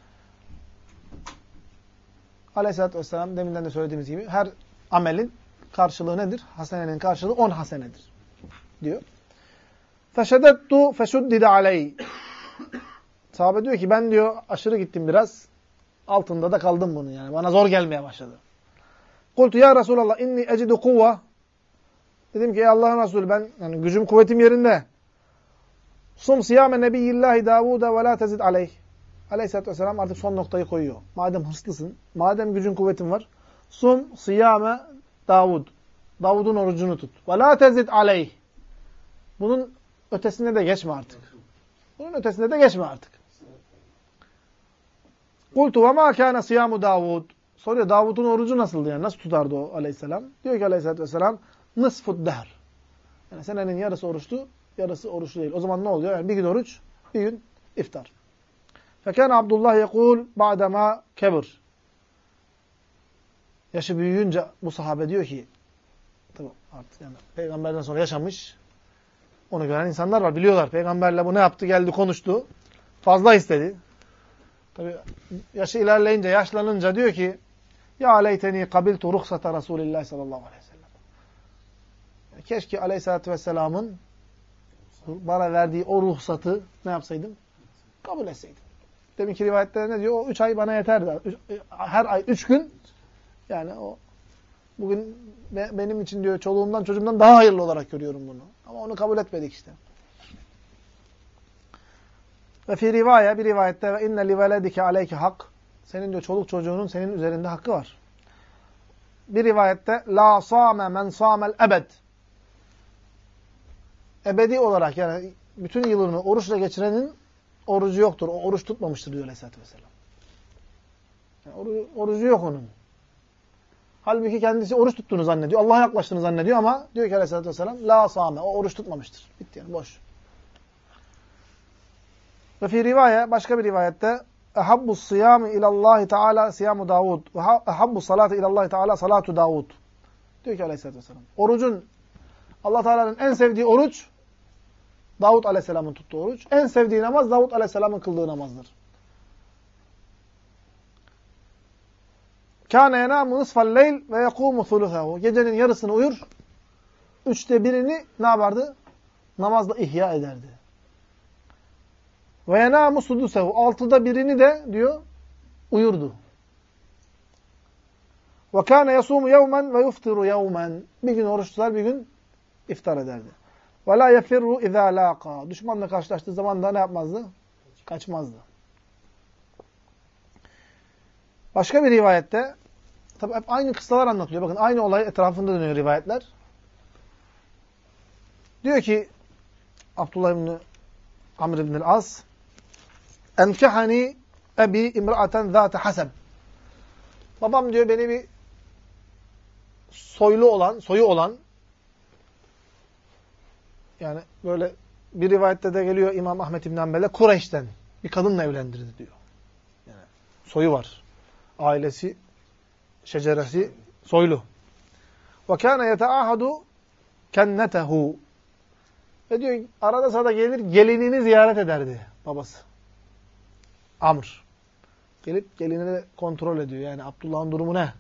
Speaker 1: Aleyhisselatü Vesselam deminden de söylediğimiz gibi her amelin karşılığı nedir? Hasenenin karşılığı 10 hasenedir diyor. فَشَدَدْتُ فَشُدِّدَ عَلَيْهِ Sahabe diyor ki ben diyor aşırı gittim biraz. Altında da kaldım bunun yani. Bana zor gelmeye başladı. Kultu ya Resulallah inni ecidu kuvve. Dedim ki ey Allah'ın Resulü ben yani gücüm kuvvetim yerinde. Sum siyame nebiyyillahi Davuda ve la tezid aleyh. Aleyhisselatü Vesselam artık son noktayı koyuyor. Madem hırslısın, madem gücün kuvvetin var. Sum siyame Davud. Davud'un orucunu tut. Ve la tezid aleyh. Bunun ötesine de geçme artık. Bunun ötesine de geçme artık. Kultu ve ma kâne siyamu Davud. Soruyor Davud'un orucu nasıldı yani? Nasıl tutardı o aleyhisselam? Diyor ki aleyhisselatü vesselam nısfud dehr. Yani senenin yarısı oruçlu, yarısı oruçlu değil. O zaman ne oluyor? Yani bir gün oruç, bir gün iftar. Fekâne Abdullah yekûl ba'demâ kebir. Yaşı büyüyünce bu sahabe diyor ki tabii artık yani peygamberden sonra yaşamış. Onu gören insanlar var. Biliyorlar. Peygamberle bu ne yaptı? Geldi konuştu. Fazla istedi. Tabii yaşı ilerleyince, yaşlanınca diyor ki ya leyteni kabiltu ruhsata Resulillah sallallahu aleyhi ve sellem. Keşke aleyhissalatü vesselamın bana verdiği o ruhsatı ne yapsaydım? Kabul etseydim. Deminki rivayette ne diyor? O 3 ay bana yeterdi. Her ay 3 gün yani o bugün benim için diyor çoluğumdan çocuğumdan daha hayırlı olarak görüyorum bunu. Ama onu kabul etmedik işte. Ve fi rivaya bir rivayette ve inne li veledike aleyke hak. Senin diyor çoluk çocuğunun senin üzerinde hakkı var. Bir rivayette la sâme men sâmel ebed. Ebedi olarak yani bütün yılını oruçla geçirenin orucu yoktur. O oruç tutmamıştır diyor Aleyhisselatü Vesselam. Yani orucu yok onun. Halbuki kendisi oruç tuttuğunu zannediyor. Allah'a yaklaştığını zannediyor ama diyor ki Aleyhisselatü Vesselam la sâme. O oruç tutmamıştır. Bitti yani boş. Ve fi rivaya başka bir rivayette ehabbu siyami ilallahi teala siyamu Davud ve ehabbu salati ilallahi teala salatu Davud. Diyor ki Aleyhisselatü Vesselam. Orucun Allah Teala'nın en sevdiği oruç Davud Aleyhisselam'ın tuttuğu oruç. En sevdiği namaz Davud Aleyhisselam'ın kıldığı namazdır. Kâne yenâmu nısfal leyl ve yekûmu thuluthahu. Gecenin yarısını uyur. 1/3'ünü ne yapardı? Namazla ihya ederdi. Ve yenâmu sudusehu. 1/6'ını de diyor uyurdu. Ve kâne yasûmu yevmen ve yuftiru yevmen. Bir gün oruç tutar, bir gün iftar ederdi. Ve lâ yefirru izâ lâqa. Düşmanla karşılaştığı zaman da ne yapmazdı? Kaçmazdı. Başka bir rivayette, tabi hep aynı kıssalar anlatılıyor. Bakın aynı olay etrafında dönüyor rivayetler. Diyor ki Abdullah ibn Amr ibn el-As enkehani ebi imra'aten zâte haseb. Babam diyor beni bir soyu olan yani böyle bir rivayette de geliyor İmam Ahmed İbn Hanbel'e Kureyş'ten bir kadınla evlendirdi diyor. Yani soyu var. Ailesi, şeceresi soylu. Ve kâne yeteahadu kennetehu. Ve diyor arada sırada gelir gelinini ziyaret ederdi babası. Amr. Gelip gelinini kontrol ediyor. Yani Abdullah'ın durumu ne?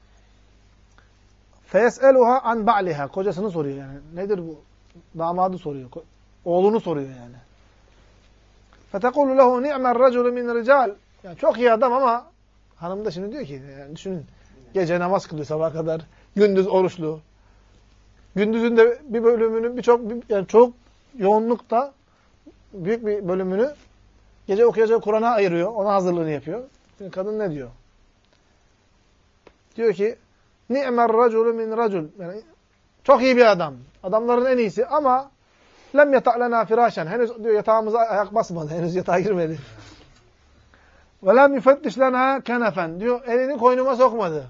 Speaker 1: Feyes'eluha an ba'liha. Kocasını soruyor yani. Nedir bu? Damadı soruyor. Oğlunu soruyor yani. Fetekulu lehu ni'mer raculu min rical. Yani çok iyi adam ama hanım da şimdi diyor ki yani düşünün gece namaz kılıyor sabaha kadar. Gündüz oruçlu. Gündüzün de bir bölümünü yani çok yoğunlukta büyük bir bölümünü gece okuyacağı Kur'an'a ayırıyor. Ona hazırlığını yapıyor. Şimdi kadın ne diyor? Diyor ki ni'mer raculu min racul. Yani Çok iyi bir adam. Adamların en iyisi ama lem yata'lena firâşen. Henüz diyor yatağımıza ayak basmadı. Henüz yatağa girmedi. Ve lem yufettiş lena kenefen. Diyor elini koynuma sokmadı.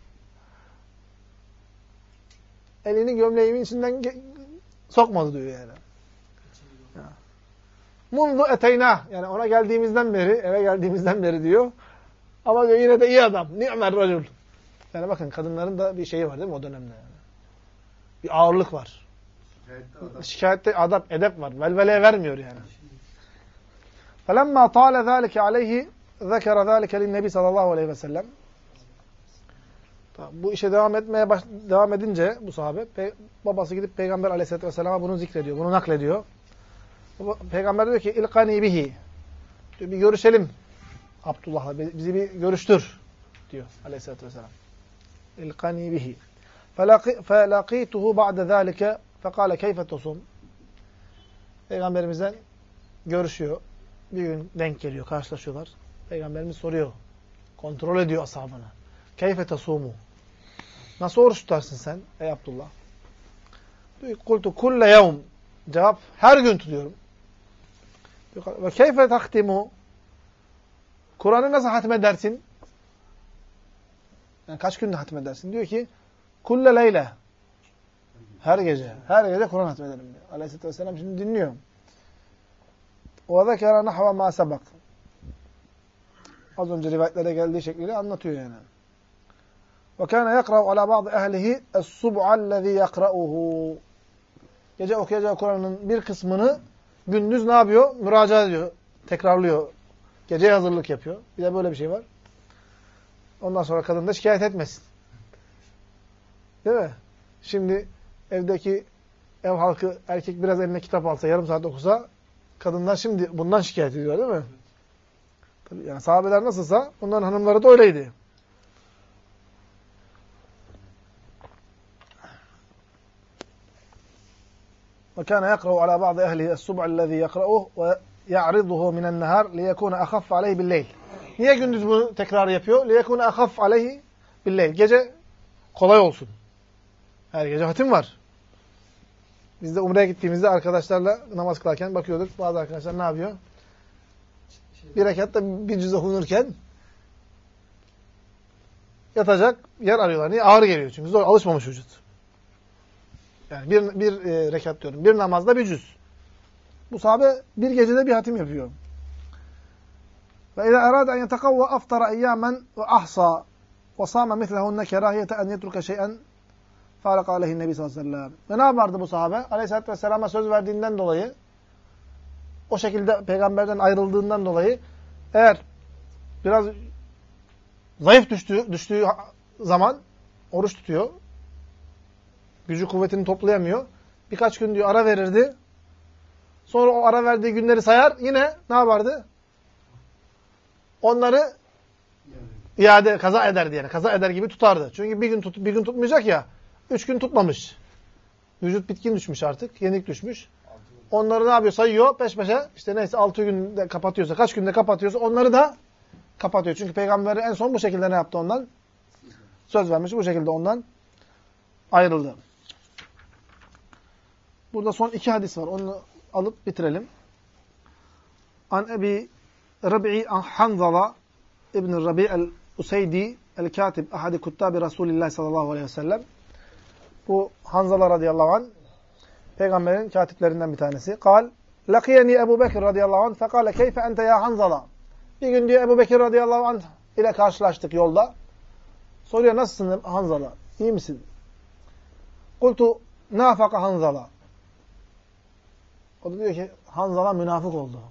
Speaker 1: Elini gömleğimin içinden sokmadı diyor yani. Mundu eteyna. Yani ona geldiğimizden beri, eve geldiğimizden beri diyor. Ama diyor yine de iyi adam. Ni'mer racul. Yani bakın kadınların da bir şeyi var değil mi o dönemde yani. Bir ağırlık var. Şikayette adab, edep var. Velveleye vermiyor yani. فَلَمَّا طَالَ ذَٰلِكَ عَلَيْهِ ذَكَرَ ذَٰلِكَ لِلنَّبِي sallallahu aleyhi ve sellem. Bu işe devam edince bu sahabe, babası gidip Peygamber aleyhisselatü vesselam'a bunu zikrediyor, bunu naklediyor. Peygamber diyor ki, اِلْقَنِي bihi. Diyor, bir görüşelim Abdullah'la, bizi bir görüştür diyor aleyhisselatü vesselam. اِلْقَنِي bihi. فَلَقِيتُهُ بَعْدَ ذَٰلِكَ فَقَالَ كَيْفَ تَصُمْ. Peygamberimizden görüşüyor. Bir gün denk geliyor, karşılaşıyorlar. Peygamberimiz soruyor, kontrol ediyor ashabını. Keyfe tasumu. Nasıl oruç tutarsın sen ey Abdullah? Kultu kulle yevm. Cevap, her gün tutuyorum. Ve keyfe tahtimu. Kur'an'ı nasıl hatmedersin? Yani kaç günde hatmedersin? Diyor ki, kulle leyle. Her gece. Her gece Kur'an hatmederim diyor. Aleyhisselatü vesselam şimdi dinliyor. وَذَكَرَ نَحْوَ مَا سَبَقٍ. Az önce rivayetlere geldiği şekliyle anlatıyor yani. وَكَانَ يَقْرَأُ عَلَى بَعْضِ اَهْلِهِ السُّبْعَ الَّذ۪ي يَقْرَأُهُ. Gece okuyacağı Kur'an'ın bir kısmını gündüz ne yapıyor? Müracaat ediyor. Tekrarlıyor. Geceye hazırlık yapıyor. Bir de böyle bir şey var. Ondan sonra kadın da şikayet etmesin. Değil mi? Şimdi evdeki ev halkı erkek biraz eline kitap alsa, yarım saat okusa kadınlar şimdi bundan şikayet ediyor değil mi? Tabii yani sahabeler nasılsa onların hanımları da öyleydi. وَكَانَ يَقْرَوْ عَلَى بَعْضِ اَهْلِهِ السُّبْعَ الَّذ۪ي يَقْرَأُهُ وَيَعْرِضُهُ مِنَ النَّهَارِ لِيَكُونَ أَخَفَّ عَلَيْهِ بِاللَّيْلِ. Niye gündüz bunu tekrar yapıyor? لِيَكُونَ أَخَفَّ عَلَيْهِ بِاللَّيْلِ. Gece kolay olsun. Her gece hatim var. Biz de Umre'ye gittiğimizde arkadaşlarla namaz kılarken bakıyorduk. Bazı arkadaşlar ne yapıyor? Bir rekatta bir cüz okunurken yatacak yer arıyorlar. Niye? Ağır geliyor çünkü. Zor, alışmamış vücut. Yani bir rekat diyorum. Bir namazda bir cüz. Bu sahabe bir gecede bir hatim yapıyor. Ve اِذَا اَرَادَ اَنْ يَتَقَوَّ اَفْتَرَ اِيَّامًا وَاَحْصَى وَصَامَ مِثْلَهُنَّ كَرَاهِيَةَ اَنْ يَتْرُكَ شَيْئًا فَارَقَ عَلَيْهِ النَّبِي sallallahu aleyhi ve sellem. Ve ne yapardı bu sahabe? Aleyhisselatü vesselam'a söz verdiğinden dolayı, o şekilde peygamberden ayrıldığından dolayı, eğer biraz zayıf düştüğü zaman oruç tutuyor. Gücü kuvvetini toplayamıyor. Birkaç gün diyor ara verirdi. Sonra o ara verdiği günleri sayar. Yine ne yapardı? Onları iade, kaza ederdi yani. Kaza eder gibi tutardı. Çünkü bir gün tutmayacak ya. 3 gün tutmamış. Vücut bitkin düşmüş artık. Yenik düşmüş. Onları ne yapıyor? Sayıyor peş peşe. İşte neyse 6 günde kapatıyorsa, kaç günde kapatıyorsa onları da kapatıyor. Çünkü peygamberi en son bu şekilde ne yaptı ondan? Söz vermiş. Bu şekilde ondan ayrıldı. Burada son 2 hadis var. Onu alıp bitirelim. An Ebi Rabi'i Hanzala İbn Rabi' el-Useydi el-Katib ahadi kuttabi Resulillah sallallahu aleyhi ve sellem. Bu Hanzala radıyallahu anh peygamberin katiplerinden bir tanesi. Kal Lakiyeni Ebu Bekir radıyallahu anh fekale keyfe ente ya Hanzala. Bir gün diyor Ebu Bekir radıyallahu anh ile karşılaştık yolda. Soruyor nasılsın Hanzala? İyi misin? Kultu nafaka Hanzala. O da diyor ki Hanzala münafık oldu.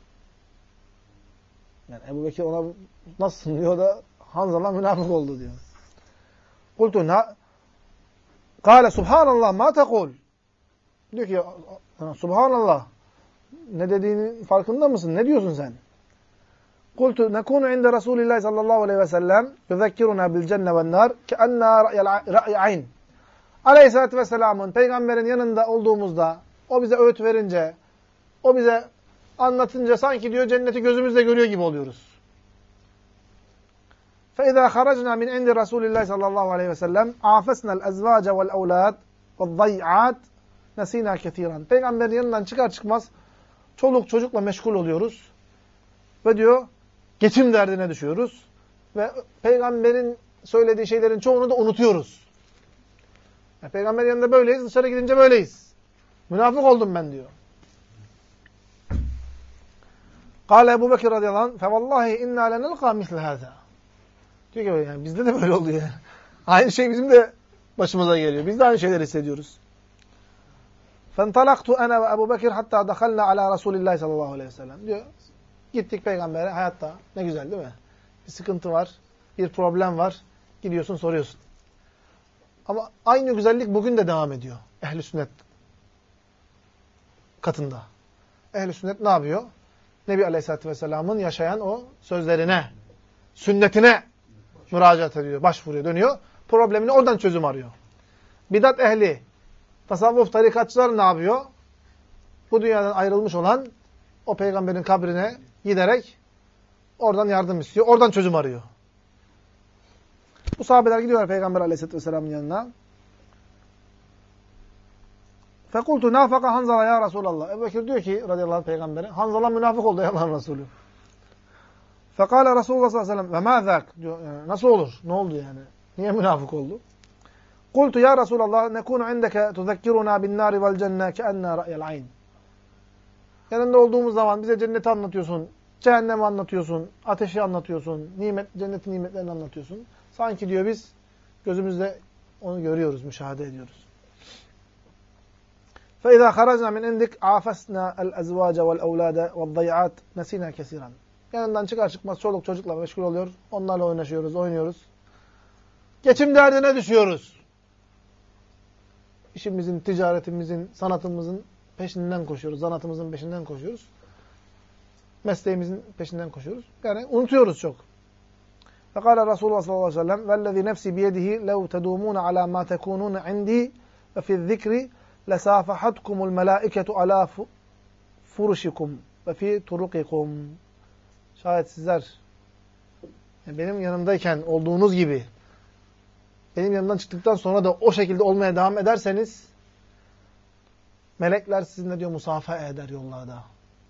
Speaker 1: Yani Ebu Bekir ona nasılsın diyor da Hanzala münafık oldu diyor. Kultu Kale subhanallah ma tekul. Diyor ki subhanallah ne dediğinin farkında mısın? Ne diyorsun sen? Kultu nekunu inde Resulillah sallallahu aleyhi ve sellem yüzekkiruna bil cenne ven nar keanna ra'y ayn. Aleyhisselatü vesselamın peygamberin yanında olduğumuzda o bize öğüt verince, o bize anlatınca sanki diyor cenneti gözümüzle görüyor gibi oluyoruz. فَاِذَا خَرَجْنَا مِنْ عِنْدِ رَسُولِ اللّٰهِ sallallahu aleyhi ve sellem عَافَسْنَا الْاَزْوَاجَ وَالْاَوْلَادِ وَالضَّيْعَاتِ نَسِينَا كَثِيرًا. Peygamberin yanından çıkar çıkmaz çoluk çocukla meşgul oluyoruz. Ve diyor geçim derdine düşüyoruz. Ve peygamberin söylediği şeylerin çoğunu da unutuyoruz. Yani peygamberin yanında böyleyiz, dışarı gidince böyleyiz. Münafık oldum ben diyor. Kâle Ebu Bekir radıyallahu anh فَوَاللّٰهِ اِنَّا لَنَلْقَى مِثْلَ هَذَا. Diyor ki yani bizde de böyle oluyor yani. Aynı şey bizim de başımıza geliyor. Biz de aynı şeyleri hissediyoruz. فَانْطَلَقْتُ اَنَا وَاَبُو بَكِرْ حَتَّى دَخَلْنَا عَلَى رَسُولِ اللّٰهِ sallallahu aleyhi ve sellem. Diyor. Gittik peygambere hayatta. Ne güzel değil mi? Bir sıkıntı var. Bir problem var. Gidiyorsun soruyorsun. Ama aynı güzellik bugün de devam ediyor. Ehl-i sünnet katında. Ehl-i sünnet ne yapıyor? Nebi Aleyhisselatü Vesselam'ın yaşayan o sözlerine, sünnetine müracaat ediyor, başvuruyor, dönüyor. Problemine oradan çözüm arıyor. Bidat ehli, tasavvuf tarikatçılar ne yapıyor? Bu dünyadan ayrılmış olan o peygamberin kabrine giderek oradan yardım istiyor, oradan çözüm arıyor. Bu sahabeler gidiyorlar Peygamber Aleyhisselatü Vesselam'ın yanına. Fekultu nafaka Hanzala ya Resulallah. Ebu Bekir diyor ki radıyallahu anh peygambere, Hanzala münafık oldu ya Allah'ın Resulü. Fekale Resulullah sallallahu aleyhi ve sellem ve mâ zâk. Nasıl olur? Ne oldu yani? Niye münafık oldu? Kultu ya Resulallah nekûnu indeke tuzekkiruna bin nâri vel cenne keennâ ra'yel ayn. Yanında olduğumuz zaman bize cenneti anlatıyorsun, cehennemi anlatıyorsun, ateşi anlatıyorsun, cennetin nimetlerini anlatıyorsun. Sanki diyor biz gözümüzle onu görüyoruz, müşahede ediyoruz. فَاِذَا خَرَجْنَا مِنْ اِنْدِكْ عَافَسْنَا الْاَزْوَاجَ وَالْاَوْلَادَ وَالضَّيْعَاتِ نَسِينَا كَثِيرًا. Yanından çıkar çıkmaz çoluk çocukla meşgul oluyor. Onlarla oynaşıyoruz, oynuyoruz. Geçim derdine düşüyoruz. İşimizin, ticaretimizin, sanatımızın peşinden koşuyoruz. Zanatımızın peşinden koşuyoruz. Mesleğimizin peşinden koşuyoruz. Yani unutuyoruz çok. فَقَالَ Resulullah sallallahu aleyhi ve sellem وَالَّذ۪ي نَفْسِ بِيَدِهِ لَوْ تَدُومُونَ عَلَى مَا تَكُونُونَ عِنْدِي وَفِي الذِّكْرِ لَسَافَحَتْكُمُ الْمَلَائِكَةُ عَلَى فُرُشِكُمْ وَفِي تُرُقِكُمْ. Şayet sizler benim yanımdayken olduğunuz gibi benim yanımdan çıktıktan sonra da o şekilde olmaya devam ederseniz melekler sizinle diyor musafaha eder yollarda.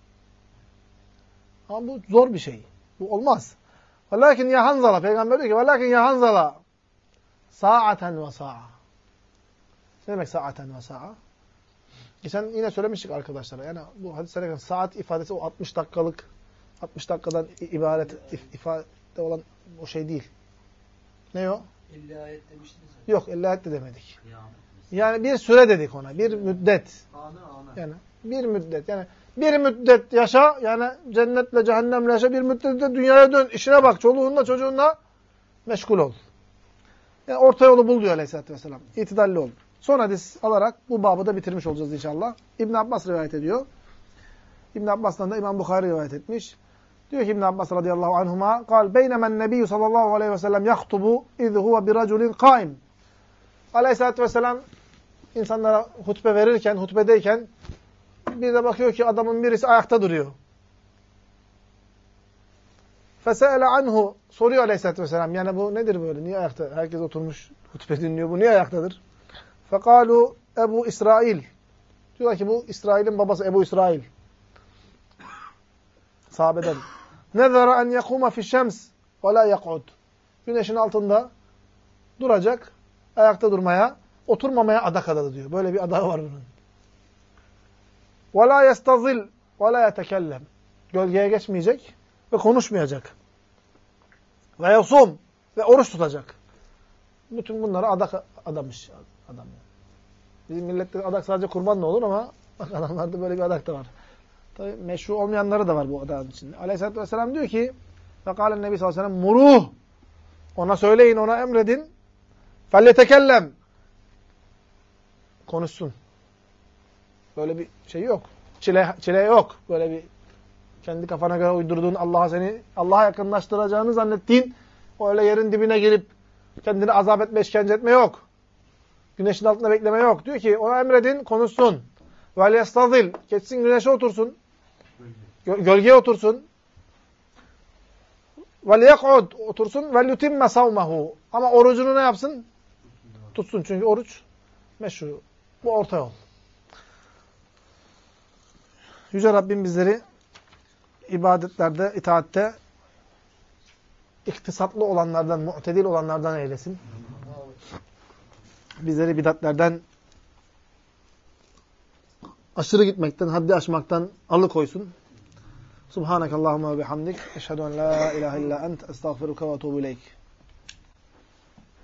Speaker 1: Ama bu zor bir şey. Bu olmaz. Velakin ya Hanzala, peygamber diyor ki velakin ya Hanzala sa'aten ve sa'a. Ne demek sa'aten ve sa'a? Geçen yine söylemiştik arkadaşlara. Yani bu hadis-i saat ifadesi o 60 dakikalık 60 dakikadan ibaret ifade olan o şey değil. Ne o?
Speaker 2: 50 ayet demiştiniz.
Speaker 1: Yok 50 ayet de demedik. Yani bir süre dedik ona. Bir müddet.
Speaker 2: Anı.
Speaker 1: Yani bir müddet. Yani bir müddet yaşa. Yani cennetle cehennemle yaşa. Bir müddet de dünyaya dön. İşine bak. Çoluğunla çocuğunla meşgul ol. Yani orta yolu bul diyor Aleyhisselatü Vesselam. İtidalli ol. Son hadis alarak bu babı da bitirmiş olacağız inşallah. İbn Abbas rivayet ediyor. İbn Abbas'tan da İmam Bukhari rivayet etmiş. Diyor ki İbn Abbas radıyallahu anhuma قال بينما النبي sallallahu aleyhi ve sellem يخطب إذ هو برجل قائم. Aleyhisselatü Vesselam insanlara hutbe verirken, hutbedeyken bir de bakıyor ki adamın birisi ayakta duruyor. فَسَأَلَ anhu soruyor Aleyhisselatü Vesselam. Yani bu nedir böyle? Niye ayakta? Herkes oturmuş hutbe dinliyor. Bu niye ayaktadır? فَقَالُوا Ebu İsrail. Diyorlar ki bu İsrail'in babası Ebu İsrail. Sahabeden. نَذَرَ أَنْ يَقُومَ فِي الشَّمْسِ وَلَا يَقْعُدْ. Güneşin altında duracak, ayakta durmaya, oturmamaya adak adadı diyor. Böyle bir adağı var bunun. وَلَا يَسْتَظِلْ وَلَا يَتَكَلَّمْ. Gölgeye geçmeyecek ve konuşmayacak. Ve yasum ve oruç tutacak. Bütün bunları adak adamış adam. Bizim millette adak sadece kurban ne olur ama bak adamlarda böyle bir adak da var. Tabii meşru olmayanları da var bu adamın içinde. Aleyhisselatü Vesselam diyor ki فَقَالَ Nebi sallallahu aleyhi ve sellem muruh. Ona söyleyin, ona emredin. فَلْيَتَكَلَّمْ. Konuşsun. Böyle bir şey yok. Çile yok. Böyle bir kendi kafana göre uydurduğun Allah'a yakınlaştıracağını zannettiğin o öyle yerin dibine gelip kendini azap etme, işkence etme yok. Güneşin altında bekleme yok. Diyor ki ona emredin, konuşsun. وَلْيَسْتَظِلْ. Geçsin güneşe otursun. Gölgeye otursun. وَلْيَقْعُدْ. Otursun. وَلْيُتِمَّ صَوْمَهُ. Ama orucunu ne yapsın? Tutsun. Çünkü oruç meşru. Bu orta yol. Yüce Rabbim bizleri ibadetlerde, itaatte iktisatlı olanlardan, mu'tedil olanlardan eylesin. Bizleri bidatlerden, aşırı gitmekten, haddi aşmaktan alıkoysun. Subhanakallahumma ve bihamdik. Eşhedü en la ilahe illa ent. Estağfiruka ve etûbü ileyk.